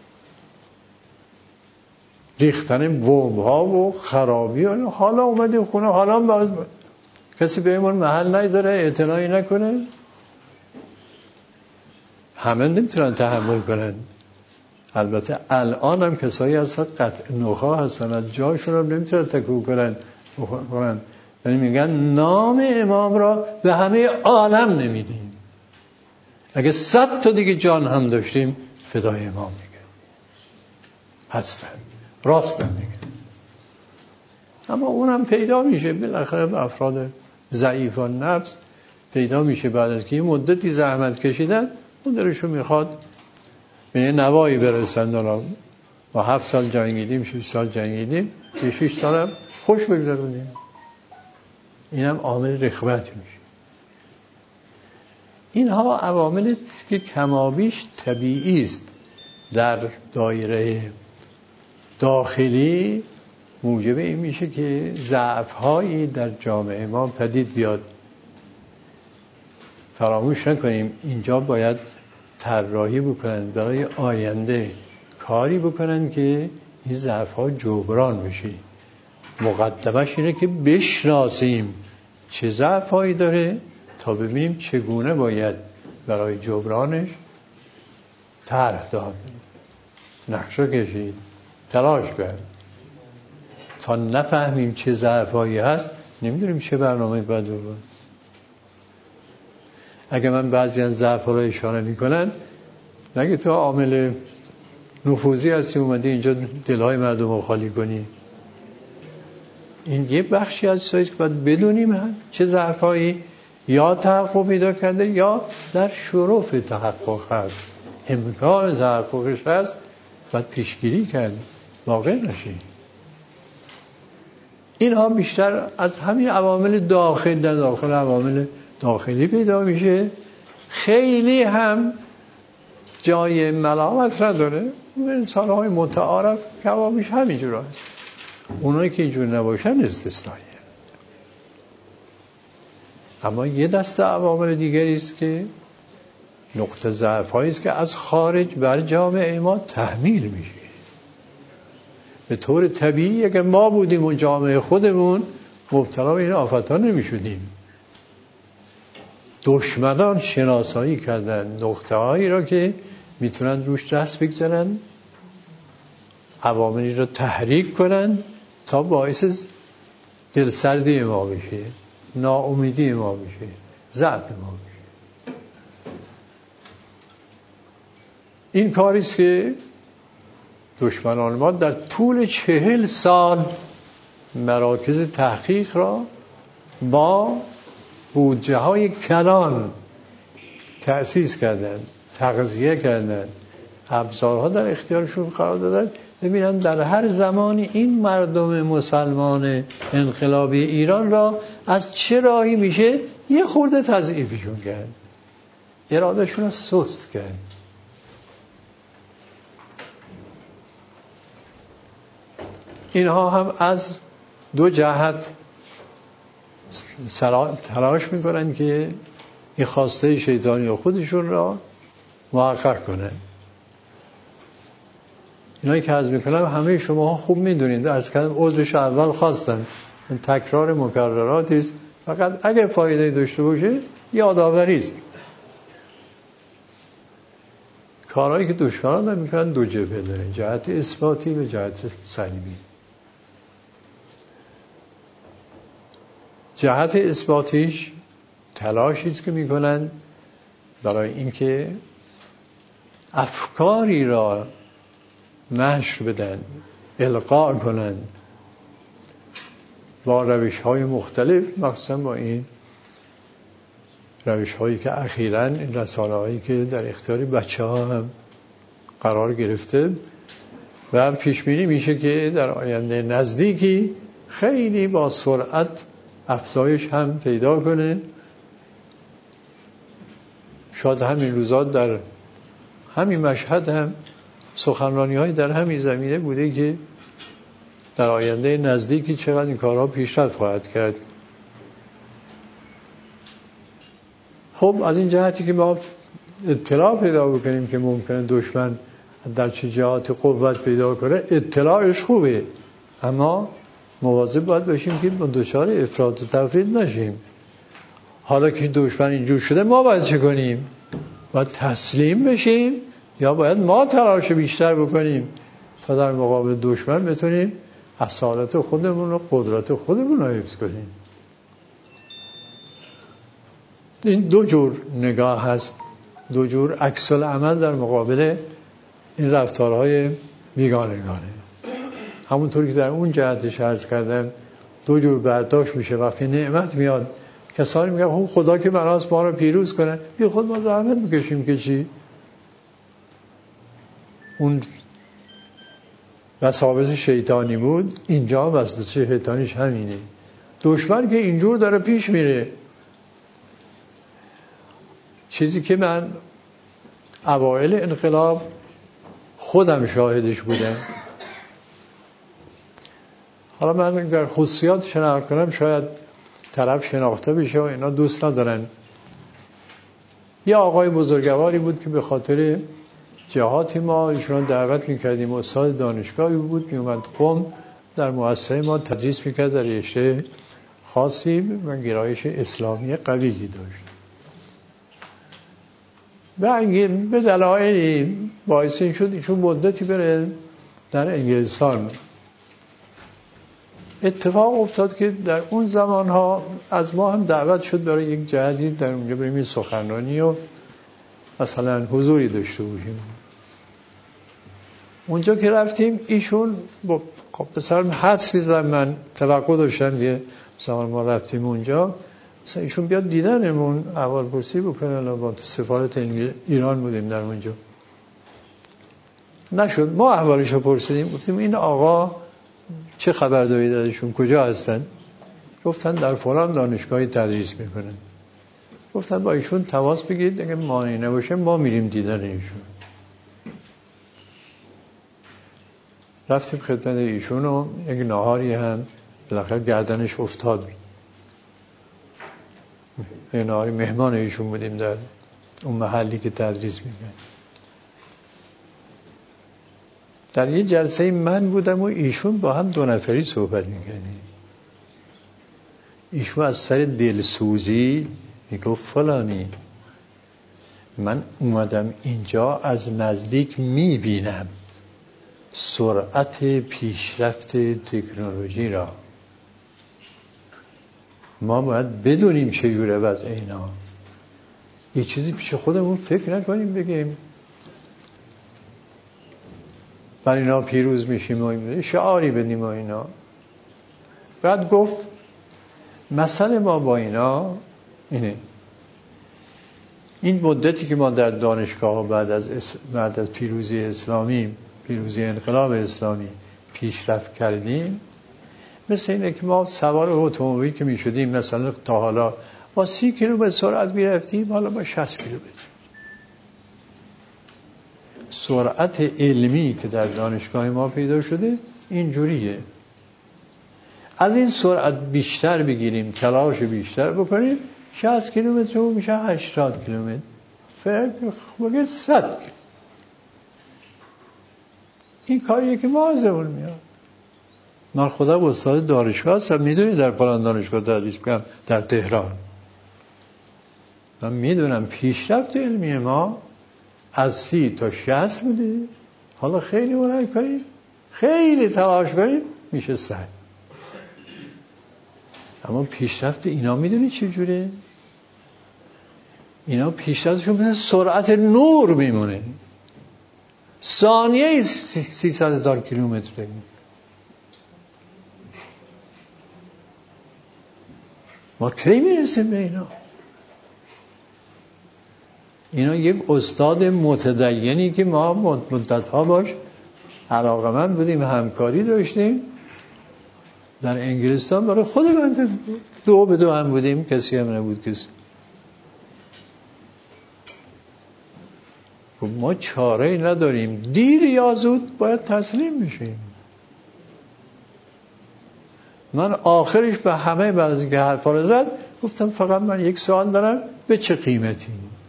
ریختن بمب ها و خرابی و حالا اومدیم خونه، حالا باز کسی بهمون محل نذاره، اعتنایی نکنه. همه نمیتونن تحمل کنن. البته الان هم کسایی هستن قطع نخا هستن، از جاشون هم نمیتونن تکون کنن کنن یعنی میگن نام امام را به همه عالم نمیدیم، اگه صد تا دیگه جان هم داشتیم فدای امام میگن، هستن، راستن میگن. اما اونم پیدا میشه بالاخره به افراد ضعیف و نفس پیدا میشه بعد از که یه مدتی زحمت کشیدن اون درشون میخواد به یه نوایی برسن. دارم با هفت سال جنگیدیم، شش سال جنگیدیم، یه شش سال هم خوش بگذارونیم. اینم عامل رغبت میشه. اینها عوامل که کمابیش طبیعی است در دایره داخلی موجب این میشه که ضعف‌هایی در جامعه ما پدید بیاد. فراموش نکنیم اینجا باید طراحی بکنن برای آینده، کاری بکنن که این ضعف‌ها جبران بشه. مقدمش اینه که بشناسیم چه ضعف‌هایی داره تا ببینیم چگونه باید برای جبرانش طرح داد، نقشه کشید، تلاش کرد. تا نفهمیم چه ضعفایی هست نمیدونیم چه برنامه باید بکنیم. اگه من بعضی از ضعف‌ها رو اشاره میکنن نگه تو عامل نفوذی هستی اومدی اینجا دلهای مردم رو خالی کنی. این یه بخشی از چیزایی که باید بدونیم چه ضعفایی یا تحقق پیدا کرده یا در شرف تحقق هست، امکان تحققش هست، باید پیشگیری کرد واقع نشی. اینها بیشتر از همین عوامل داخل در داخل عوامل داخلی پیدا میشه. خیلی هم جای ملامت را داره. انسان‌های متعارف کوامیش همینجور هست. اونایی که اینجور نباشن استثنائیه. اما یه دسته عوامل دیگری است که نقطه ضعف‌هایی است که از خارج بر جامعه ما تحمیل میشه. به طور طبیعی اگه ما بودیم و جامعه خودمون مبتلا به این آفت‌ها نمی‌شدیم. دشمنان شناسایی کردن نقطه‌هایی را که میتونن روش دست بگذارن، عواملی را تحریک کنن تا باعث دلسردی ما بشه، ناامیدی ما بشه، ضعف ما بشه. این کاریست که دشمنان ما در طول چهل سال مراکز تحقیق را با بودجه های کلان تأسیس کردن، تغذیه کردن، ابزارها در اختیارشون قرار دادن. ببینن در هر زمانی این مردم مسلمان انقلابی ایران را از چه راهی میشه یه خورده تضعیفشون کرد، ارادهشون را سست کرد. اینها هم از دو جهت تلاش میکنن که این خواسته شیطانی و خودشون را محقق کنن. اینایی که عرض میکنم همه شما خوب میدونید. عرض کردم عضوش اول خواستم، تکرار مکرراتی است، فقط اگر فایده داشته باشه یادآوری است. کارهایی که دشمنان میکنن دو جبهه داره، جهت اثباتی و جهت سلبی. جهت اثباتیش تلاشی است که میکنن برای اینکه افکاری را نشر بدن، القا کنن با روش‌های مختلف، مخصوصا با این روش‌هایی که اخیراً این رسانه‌هایی که در اختیار بچه‌ها هم قرار گرفته و پیش بینی میشه که در آینده نزدیکی خیلی با سرعت افزایش هم پیدا کنه. شاید همین روزا در همین مشهد هم سخنرانی‌های در همین زمینه بوده که در آینده نزدیکی چقدر این کارها پیشرفت خواهد کرد. خب از این جهتی که ما اطلاع پیدا بکنیم که ممکنه دشمن در چه جهات قوت پیدا کنه، اطلاعش خوبه، اما مواظب باید باشیم که دچار افراط و تفرید نشیم. حالا که دشمن اینجور شده ما باید چه کنیم؟ باید تسلیم بشیم یا باید ما تلاش بیشتر بکنیم تا در مقابل دشمن بتونیم اصالت خودمون و قدرت خودمون رو حفظ کنیم. این دو جور نگاه هست، دو جور عکس العمل در مقابل این رفتارهای بیگانگانه. همونطور که در اون جهتش عرض کردم دو جور برداشت میشه. وقتی نعمت میاد کسانی میگن خب خدا که بناست ما رو پیروز کنه، بی خود ما زحمت میکشیم که چی؟ اون وساوس شیطانی بود، اینجا وسوسه شیطانیش همینه. دشمن که اینجور داره پیش میره. چیزی که من اوائل انقلاب خودم شاهدش بودم، حالا من در خصوصیات شناخت کنم شاید طرف شناخته بشه و اینا دوست ندارن. یه آقای بزرگواری بود که به خاطر جهاتی ما ایشون دعوت میکردیم، استاد دانشگاهی بود، میومد قم در مؤسسه ما تدریس میکرد در رشته خاصی و گرایش اسلامی قوی داشت. و به دلایلی باعث این شد ایشون مدتی بره در انگلستان. اتفاق افتاد که در اون زمان ها از ما هم دعوت شد برای یک جهتی در اونجا بریم این سخنرانی و مثلا حضوری داشته باشیم. اونجا که رفتیم ایشون با پسرم حدس می‌زدن، من توقع داشتم یه زمان ما رفتیم اونجا مثلا ایشون بیاد دیدنمون احوال پرسی بکنن. با تو سفارت ایران بودیم در اونجا. نشد. ما احوالش رو پرسیدیم، گفتیم این آقا چه خبر دارید ازشون، کجا هستن؟ گفتن در فلان دانشگاهی تدریس میکنن. گفتن با ایشون تماس بگیرید، اگه مانعی نباشه ما میریم دیدن ایشون. رفتیم خدمت ایشون و یک ناهاری هم بالاخره گردنش افتاد. یه ناهاری مهمان ایشون بودیم در اون محلی که تدریس میکنن. در یه جلسه من بودم و ایشون با هم دو نفری صحبت میکنیم. ایشون از سر دلسوزی میگفت فلانی من اومدم اینجا از نزدیک میبینم سرعت پیشرفت تکنولوژی را، ما باید بدونیم چجوره وضع اینا، یه چیزی پیش خودمون فکر نکنیم بگیم بر اینا پیروز میشیم و شعاری بدیم و اینا. بعد گفت مسئله ما با اینا اینه، این مدتی که ما در دانشگاه بعد از اس... بعد از پیروزی اسلامی، پیروزی انقلاب اسلامی پیشرفت کردیم، مثل اینه که ما سوار اتومبیل که میشدیم مثلا تا حالا با سی کیلومتر سرعت میرفتیم، حالا با شصت کیلومتر. سرعت علمی که در دانشگاه ما پیدا شده اینجوریه. از این سرعت بیشتر بگیریم، تلاش بیشتر بکنیم، شصت کیلومتر میشه هشتاد کیلومتر، فرق بگه صد کیلومتر. این کاریه که ما ازمون میاد. من خودم استاد دانشگاه هستم، میدونی در فلان دانشگاه تدریس میکنم در تهران. من میدونم پیشرفت علمی ما از سی تا شصت بوده، حالا خیلی هنر کنیم، خیلی تلاش کنیم میشه صد. اما پیشرفت اینا میدونی چه جوره؟ اینا پیشرفتشون مثل سرعت نور میمونه، ثانیه سیصد هزار کیلومتر بگیم. ما کی میرسیم به اینا؟ اینا یک استاد متدینی که ما مدتها باش علاقمند بودیم، همکاری داشتیم در انگلستان، برای خود من دو به دو هم بودیم، کسی هم نبود کسی. ما چاره نداریم، دیر یا زود باید تسلیم بشیم. من آخرش به همه بعد از اینکه حرفا رو زد گفتم فقط من یک سوال دارم، به چه قیمتی؟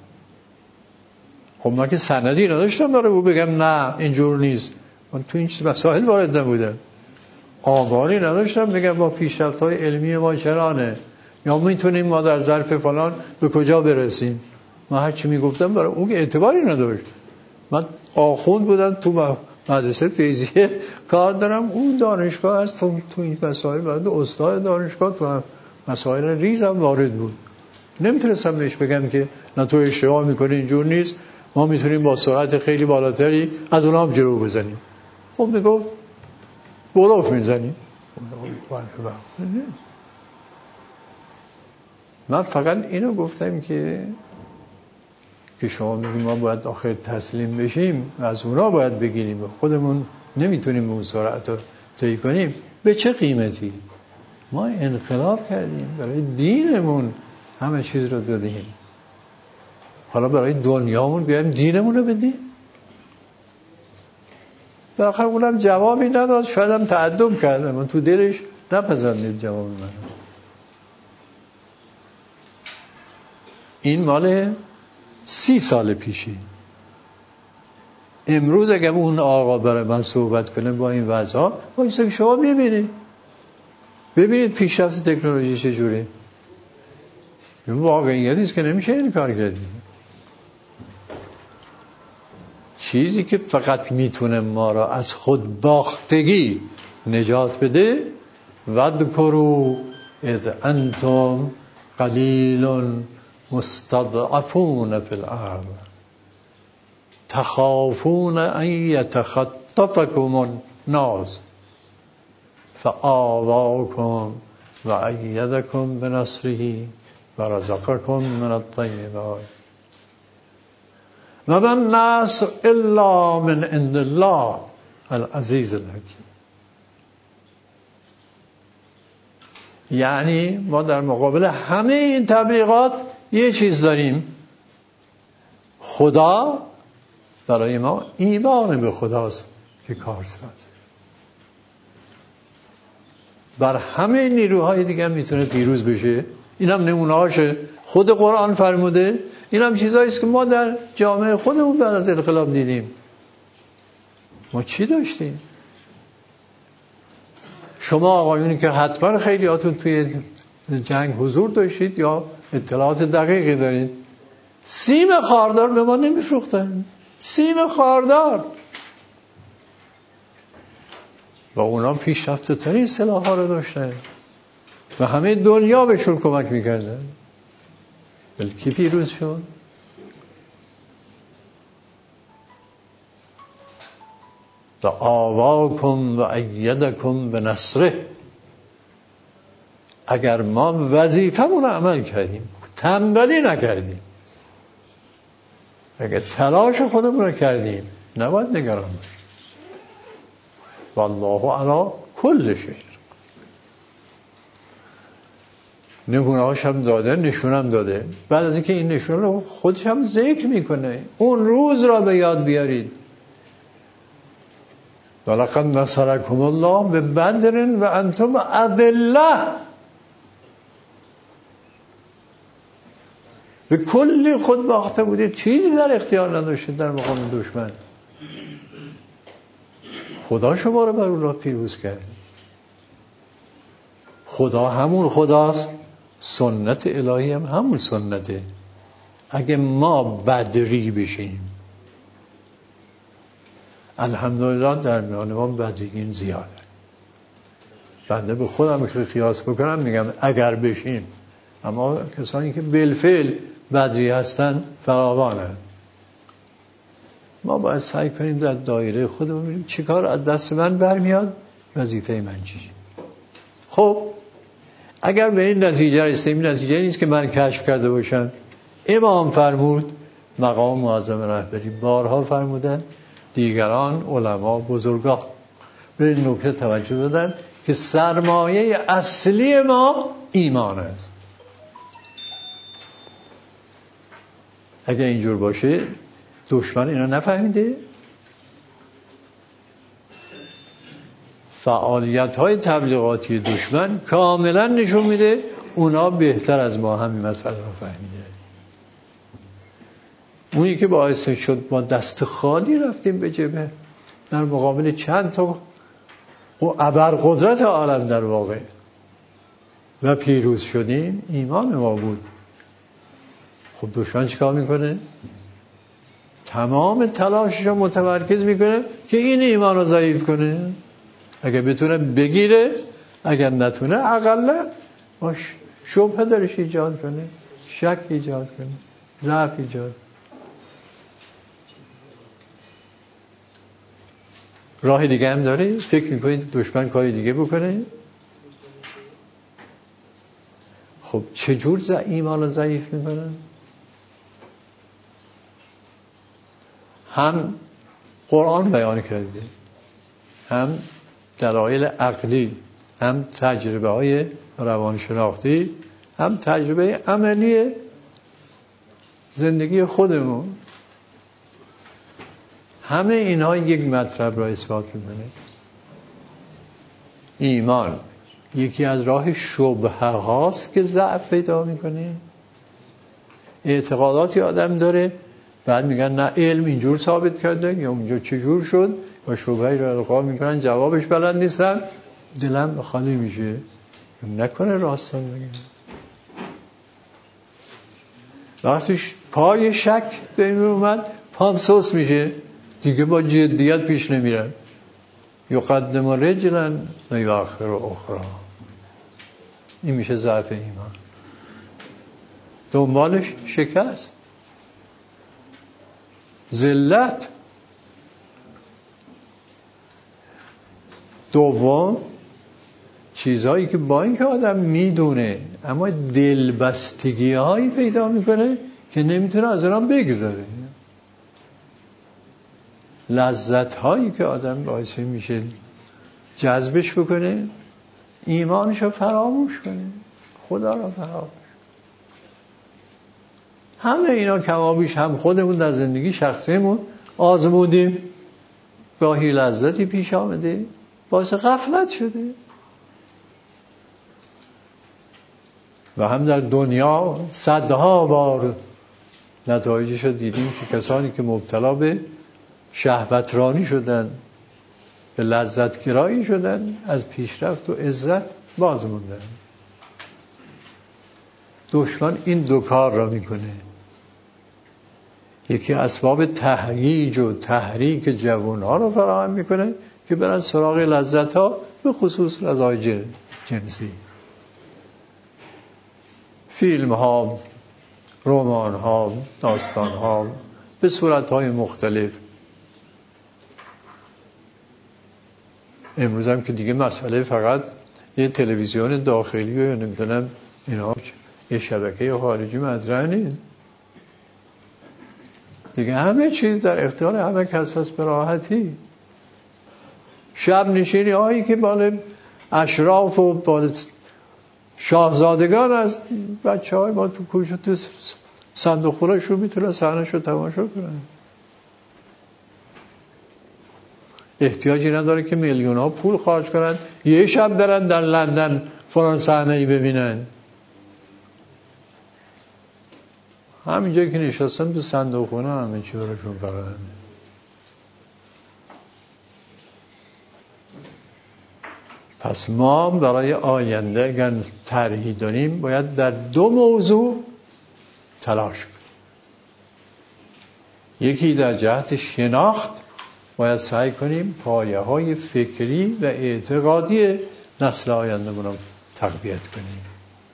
خب من که سندی نداشتم برای او بگم نه اینجور نیست، من تو این مسائل وارد نبودم، آماری نداشتم بگم با پیشرفت‌های علمی ما چرانه یا میتونیم ما در ظرف فلان به کجا برسیم. من هر چی میگفتم برای اون اعتباری نداشت. من آخوند بودم تو مدرسه فیزیک کار دارم، اون دانشگاه هست تو, تو این مسائل برای استاد دانشگاه تو مسائل ریزم وارد بود. نمیتونستم بهش بگم که نه تو اشتباه میکنی، اینجور نیست، ما میتونیم با سرعت خیلی بالاتری از اونها هم جلو بزنیم. خب میگفت بلوف میزنیم. من فقط اینو گفتم که که شما میگیم ما باید آخر تسلیم بشیم، از اونا باید بگیریم، خودمون نمیتونیم به اون سرعت رو طی کنیم. به چه قیمتی؟ ما انقلاب کردیم، برای دینمون همه چیز رو دادیم، حالا برای دنیامون بیایم دینمون رو بدیم؟ بالاخره اونم جوابی نداد، شاید هم تعجب کرد، من تو دلش نپسندید جواب من. این مال سی سال پیشی. امروز اگه اون آقا برای من صحبت کنه با این وضعا، وایسا شما ببینید ببینید پیشرفت تکنولوژی چجوری. این واقعیتی است که نمیشه این کار کرد. چیزی که فقط میتونه ما را از خود باختگی نجات بده. وذکروا اذ انتم قلیل مستضعفون فی الارض تخافون ان یتخطفکم الناس فآواکم وأیدکم بنصره ورزقکم من الطیبات و ما النصر الا من عند الله العزیز الحکیم. یعنی ما در مقابل همه این تبلیغات یه چیز داریم، خدا برای ما ایمان به خداست که کارساز. بر همه نیروهای دیگه میتونه پیروز بشه. این هم نمونه هاشه، خود قرآن فرموده. این هم چیزاییست که ما در جامعه خودمون بعد از انقلاب دیدیم. ما چی داشتیم؟ شما آقایونی که حتما خیلیاتون توی جنگ حضور داشتید یا اطلاعات دقیقی دارید، سیم خاردار به ما نمیفروختن. سیم خاردار. و اونا پیشرفته ترین سلاح ها رو داشتن و همه دنیا بهشون کمک میکردن. ولی کی پیروز شد؟ و آواکم و ایدکم به نصره. اگر ما وظیفمون رو عمل کردیم، تنبلی نکردیم، اگر تلاش خودمون رو کردیم، نباید نگران باشیم. والله علی کل شیء. نمونه هاش هم داده، نشون هم داده. بعد از اینکه این نشون رو خودش هم ذکر میکنه، اون روز را به یاد بیارید. ولقد نصرکم الله ببدر و انتم اذلة. به کلی خود باخته بودید، چیزی در اختیار نداشتید در مقام دشمن. خدا شما رو بر اون راه پیروز کرد. خدا همون خداست، سنت الهی هم همون سنته. اگه ما بدری بشیم، الحمدلله در میان ما بدریین زیاده. بنده به خودم که قیاس بکنم میگم اگر بشیم، اما کسانی که بالفعل بدری هستن فراوانه. ما باید سعی کنیم در دایره خودمون ببینیم چی کار از دست من برمیاد، وظیفه من چیه. خب اگر به این نتیجه رسیدیم، این نتیجه نیست که من کشف کرده باشم. امام فرمود، مقام معظم رهبری بارها فرمودن، دیگران علما بزرگان به این نکته توجه دادن که سرمایه اصلی ما ایمان است. اگر اینجور باشه، دشمن اینا نفهمیده، فعالیت های تبلیغاتی دشمن کاملا نشون میده اونا بهتر از ما همین مسئله رو فهمیده. اونی که باعث شد ما دست خالی رفتیم به جبهه در مقابل چند تا ابرقدرت عالم در واقع و پیروز شدیم، ایمان ما بود. خب دشمن چیکار میکنه؟ تمام تلاشش رو متمرکز میکنه که این ایمان رو ضعیف کنه. اگر بتونه بگیره، اگر نتونه اقل باش شبهه درش ایجاد کنه، شک ایجاد کنه، ضعف ایجاد. راه دیگه هم داره؟ فکر میکنید دشمن کاری دیگه بکنه؟ خب چجور ایمان رو ضعیف میکنه؟ هم قرآن بیان کرده، هم دلایل عقلی، هم تجربه های روانشناختی، هم تجربه عملی زندگی خودمون. همه اینها یک مطلب را اثبات میکنه. ایمان یکی از راه شبهه هاست که ضعف پیدا میکنه. اعتقاداتی آدم داره، بعد میگن نه علم اینجور ثابت کرده یا اونجا چجور شد و شبهه‌ای را القا میکنن، جوابش بلد نیستن، دلم خالی میشه. نکنه راستان بگم. وقتی پای شک به این اومد، پام سوس میشه، دیگه با جدیت پیش نمیرن. یقدم رجلا و یؤخر اخرى. این میشه ضعف ایمان. دنبالش شکست، ذلت. دوم، چیزهایی که با اینکه آدم میدونه اما دلبستگی هایی پیدا میکنه که نمیتونه از اونها بگذاره. لذت هایی که آدم باعث میشه جذبش بکنه، ایمانش رو فراموش کنه، خدا رو فراموش. همه اینا کمابیش هم خودمون در زندگی شخصیمون آزمودیم، گاهی لذتی پیش آمده باعث غفلت شده، و هم در دنیا صدها بار نتایجش رو دیدیم که کسانی که مبتلا به شهوترانی شدن، به لذت گرایی شدن، از پیشرفت و عزت باز موندن. دشمن این دو کار را میکنه. یکی اسباب تهییج و تحریک جوانها رو فراهم میکنه که برن سراغ لذت ها، به خصوص لذت جنسی. فیلم ها، رمان ها، داستان ها به صورت های مختلف. امروز هم که دیگه مسئله فقط یه تلویزیون داخلی و نمیدونم اینا یه شبکه خارجی مطرح نیست دیگه، همه چیز در اختیار همه کس هست به راحتی. شب نشینی هایی که بال اشراف و بال شاهزادگان است، بچه های ما تو کوچه تو صندوق خورش رو میتونه صحنش رو تماشا کنن. احتیاجی نداره که میلیون ها پول خرج کنن یه شب برن در لندن فلان صحنه‌ای ببینن. همینجا که نشستن تو صندوق خونه همه چی براشون فراهمه. پس ما برای آینده اگر طرحی داریم باید در دو موضوع تلاش کنیم. یکی در جهت شناخت، باید سعی کنیم پایه های فکری و اعتقادی نسل آینده رو تقویت کنیم.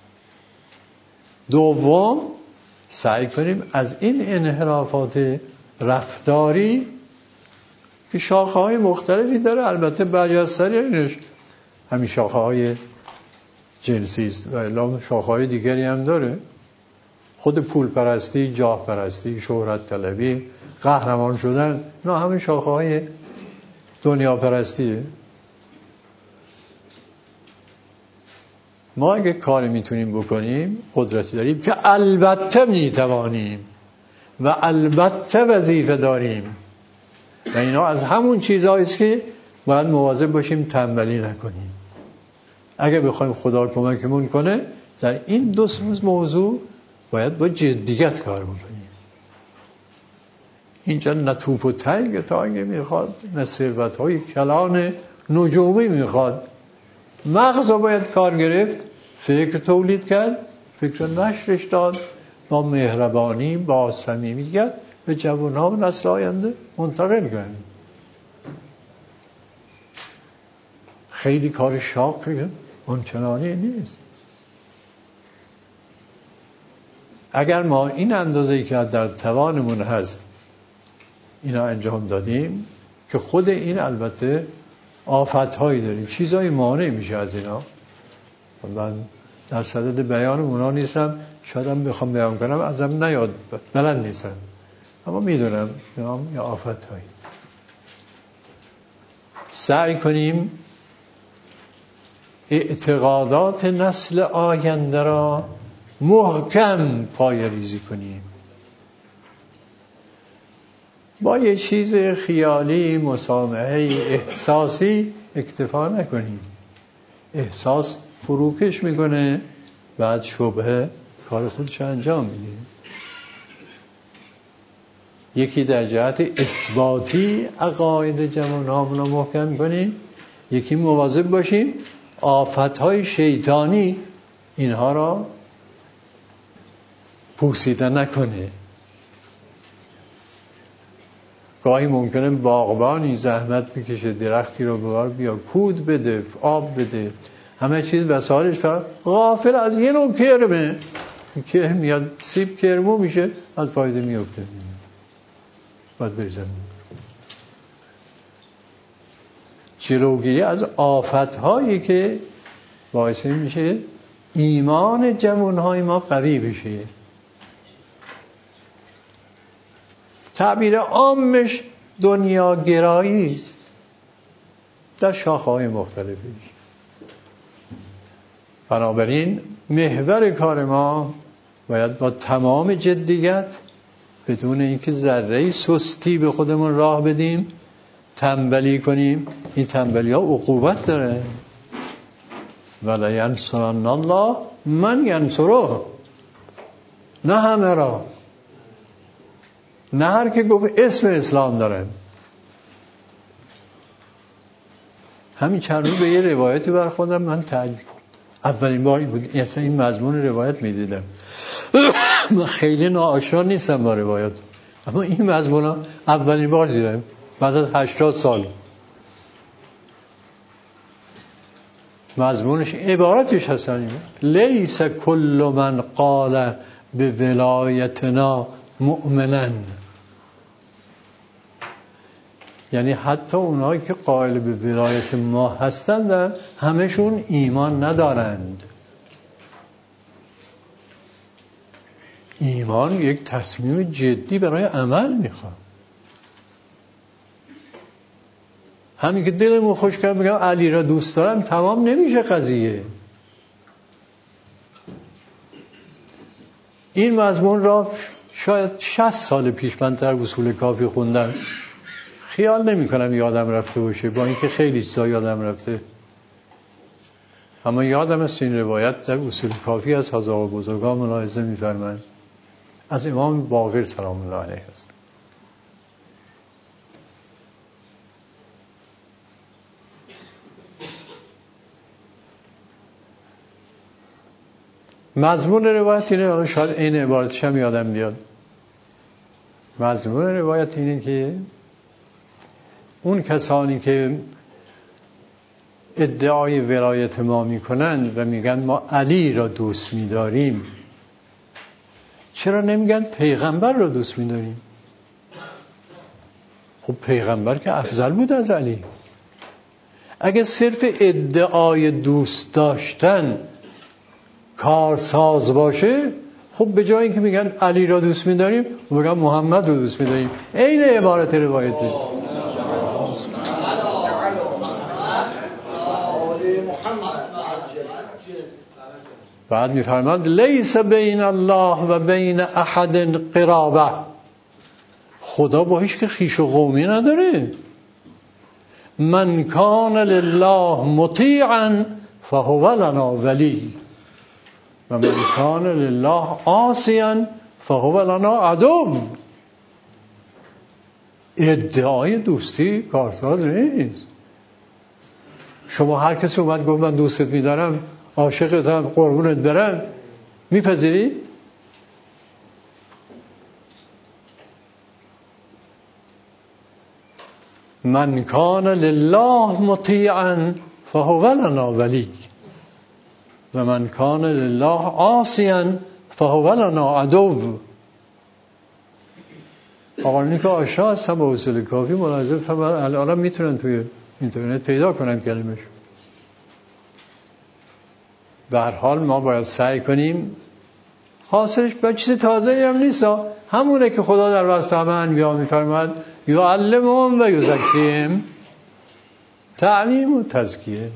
دوم، سعی کنیم از این انحرافات رفتاری که شاخه های مختلفی داره، البته بعضی از سریعش همین شاخه های جنسی است و الا شاخه های دیگری هم داره، خود پول پرستی، جاه پرستی، شهرت طلبی، قهرمان شدن، نه همین شاخه های دنیا پرستیه. ما اگه کاری میتونیم بکنیم، قدرتی داریم که البته میتوانیم و البته وظیفه داریم، و اینا از همون چیزهاییست که باید مواظب باشیم تنبلی نکنیم. اگه بخوایم خدا کمکمون کنه در این دو روز موضوع باید با جدیت کار بکنیم. اینجا نه توپ و تنگ تانگه میخواد، نه ثروت‌های کلان نجومی میخواد. مغز باید کار گرفت، فکر تولید کرد، فکر نشرش داد، با مهربانی، با صمیمیت به جوان‌ها و نسل آینده منتقل کنیم. خیلی کار شاقیه، اونچنانی نیست. اگر ما این اندازه‌ای که در توانمون هست اینا انجام دادیم، که خود این البته آفت‌هایی داره، چیزای مانع میشه از اینا. من در صدد بیان اونا نیستم، شاید هم بخوام بیان کنم ازم نیاد، بلد نیستم، اما میدونم اینا یا آفت‌هایی. سعی کنیم اعتقادات نسل آینده را محکم پای ریزی کنیم. با یه چیز خیالی، مسامحه احساسی اکتفا نکنیم. احساس فروکش میکنه، بعد شبهه کار خودش انجام میده. یکی در جهت اثباتی عقاید جوانان رو محکم کنیم، یکی مواظب باشیم آفتهای شیطانی اینها را پوسیده نکنه. گاهی ممکنه باغبانی زحمت بکشه درختی رو ببر بیا کود بده آب بده همه چیز وسایلش فقط غافل از یه نوع کرمه کرم میاد سیب کرمو میشه از فایده میفته باید بریزن جلوگیری از آفت‌هایی که باعث میشه ایمان جوانهای ما قوی بشه. تعبیر عامش دنیا گرایی است در شاخه‌های مختلفی. بنابراین محور کار ما باید با تمام جدیت بدون اینکه ذره سستی به خودمون راه بدیم تنبلی کنیم. این تنبلی ها عقوبت داره. ولا ینصرن الله من ینصره، نه همه را، نه هر که گفت اسم اسلام داره. همین چند روز به یه روایتی برخوردم من تعجب اولین باری بود اصلا این مضمون روایت میدیدم. من خیلی ناآشنا نیستم با روایت اما این مضمون ها اولین بار دیدم بعد از هشتاد سال. مضمونش عبارتش هستن لیس کل من قال به ولایتنا مؤمنا، یعنی حتی اونایی که قائل به ولایت ما هستند همشون ایمان ندارند. ایمان یک تصمیم جدی برای عمل میخواد. همین که دلمون خوش کرد بگم علی را دوست دارم تمام نمیشه قضیه. این مضمون را شاید شصت سال پیش من در اصول کافی خوندم. خیال نمی کنم یادم رفته باشه با اینکه خیلی چیزا یادم رفته، اما یادم است این روایت در اصول کافی از هزار بزرگان ملاحظه می‌فرمایند از امام باقر سلام الله علیه است. مضمون روایت اینه، شاید این عبارتش هم یادم بیاد. مضمون روایت اینه که اون کسانی که ادعای ولایت ما میکنند و میگن ما علی را دوست میداریم، چرا نمیگن پیغمبر را دوست میداریم؟ خب پیغمبر که افضل بود از علی. اگه صرف ادعای دوست داشتن کارساز باشه، خب به جای اینکه میگن علی را دوست میداریم میگن محمد را دوست میداریم. این عبارت روایته. بعد میفرماد لیس بین الله و بین احد قرابه، خدا با هیچ که خویش و قومی نداره. من کان لله مطیعا فهو لنا ولی و من کان لله عاصیا فهو لنا عدو. ادعای دوستی کارساز نیست. شما هر کسی اومد گفت من دوستت میدارم، عاشقتم، قربونت برم، میپذیری؟ من کان لله مطیعا فهو لنا ولی و من کان لله عاصیا فهو لنا عدو. آقایونی که آشنا هستن با اصول کافی ملاحظه فرمایید الان میتونن توی اینترنت پیدا کنن کلمش. به هر حال ما باید سعی کنیم، حاصلش با چیز تازه‌ای هم نیست، همونه که خدا در وصف همه انبیا میفرماد یعلمهم و یزکیهم. تعلیم و تزکیه.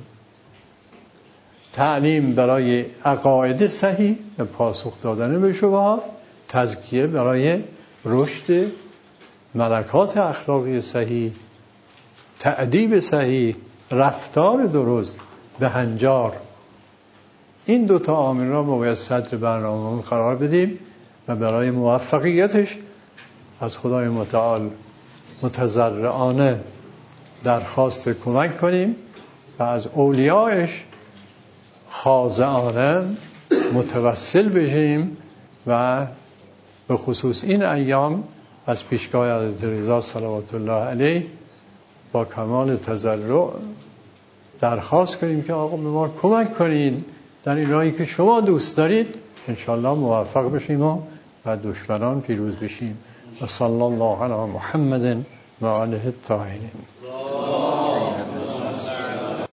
تعلیم برای عقاید صحیح و پاسخ دادن به شبهات، تزکیه برای رشد ملکات اخلاقی صحیح، تأدیب صحیح، رفتار درست، بهنجار. این دو تا عامل را ما باید صدر برنامه‌مون قرار بدیم و برای موفقیتش از خدای متعال متضرعانه درخواست کمک کنیم و از اولیایش خاضعانه متوسل بشیم و به خصوص این ایام از پیشگاه حضرت رضا صلوات الله علیه با کمال تضرع درخواست کنیم که آقا به ما کمک کنید در این راهی که شما دوست دارید، انشالله موفق بشیم و و دشمنان پیروز بشیم. و صلی الله علی محمد و آله الطاهرین.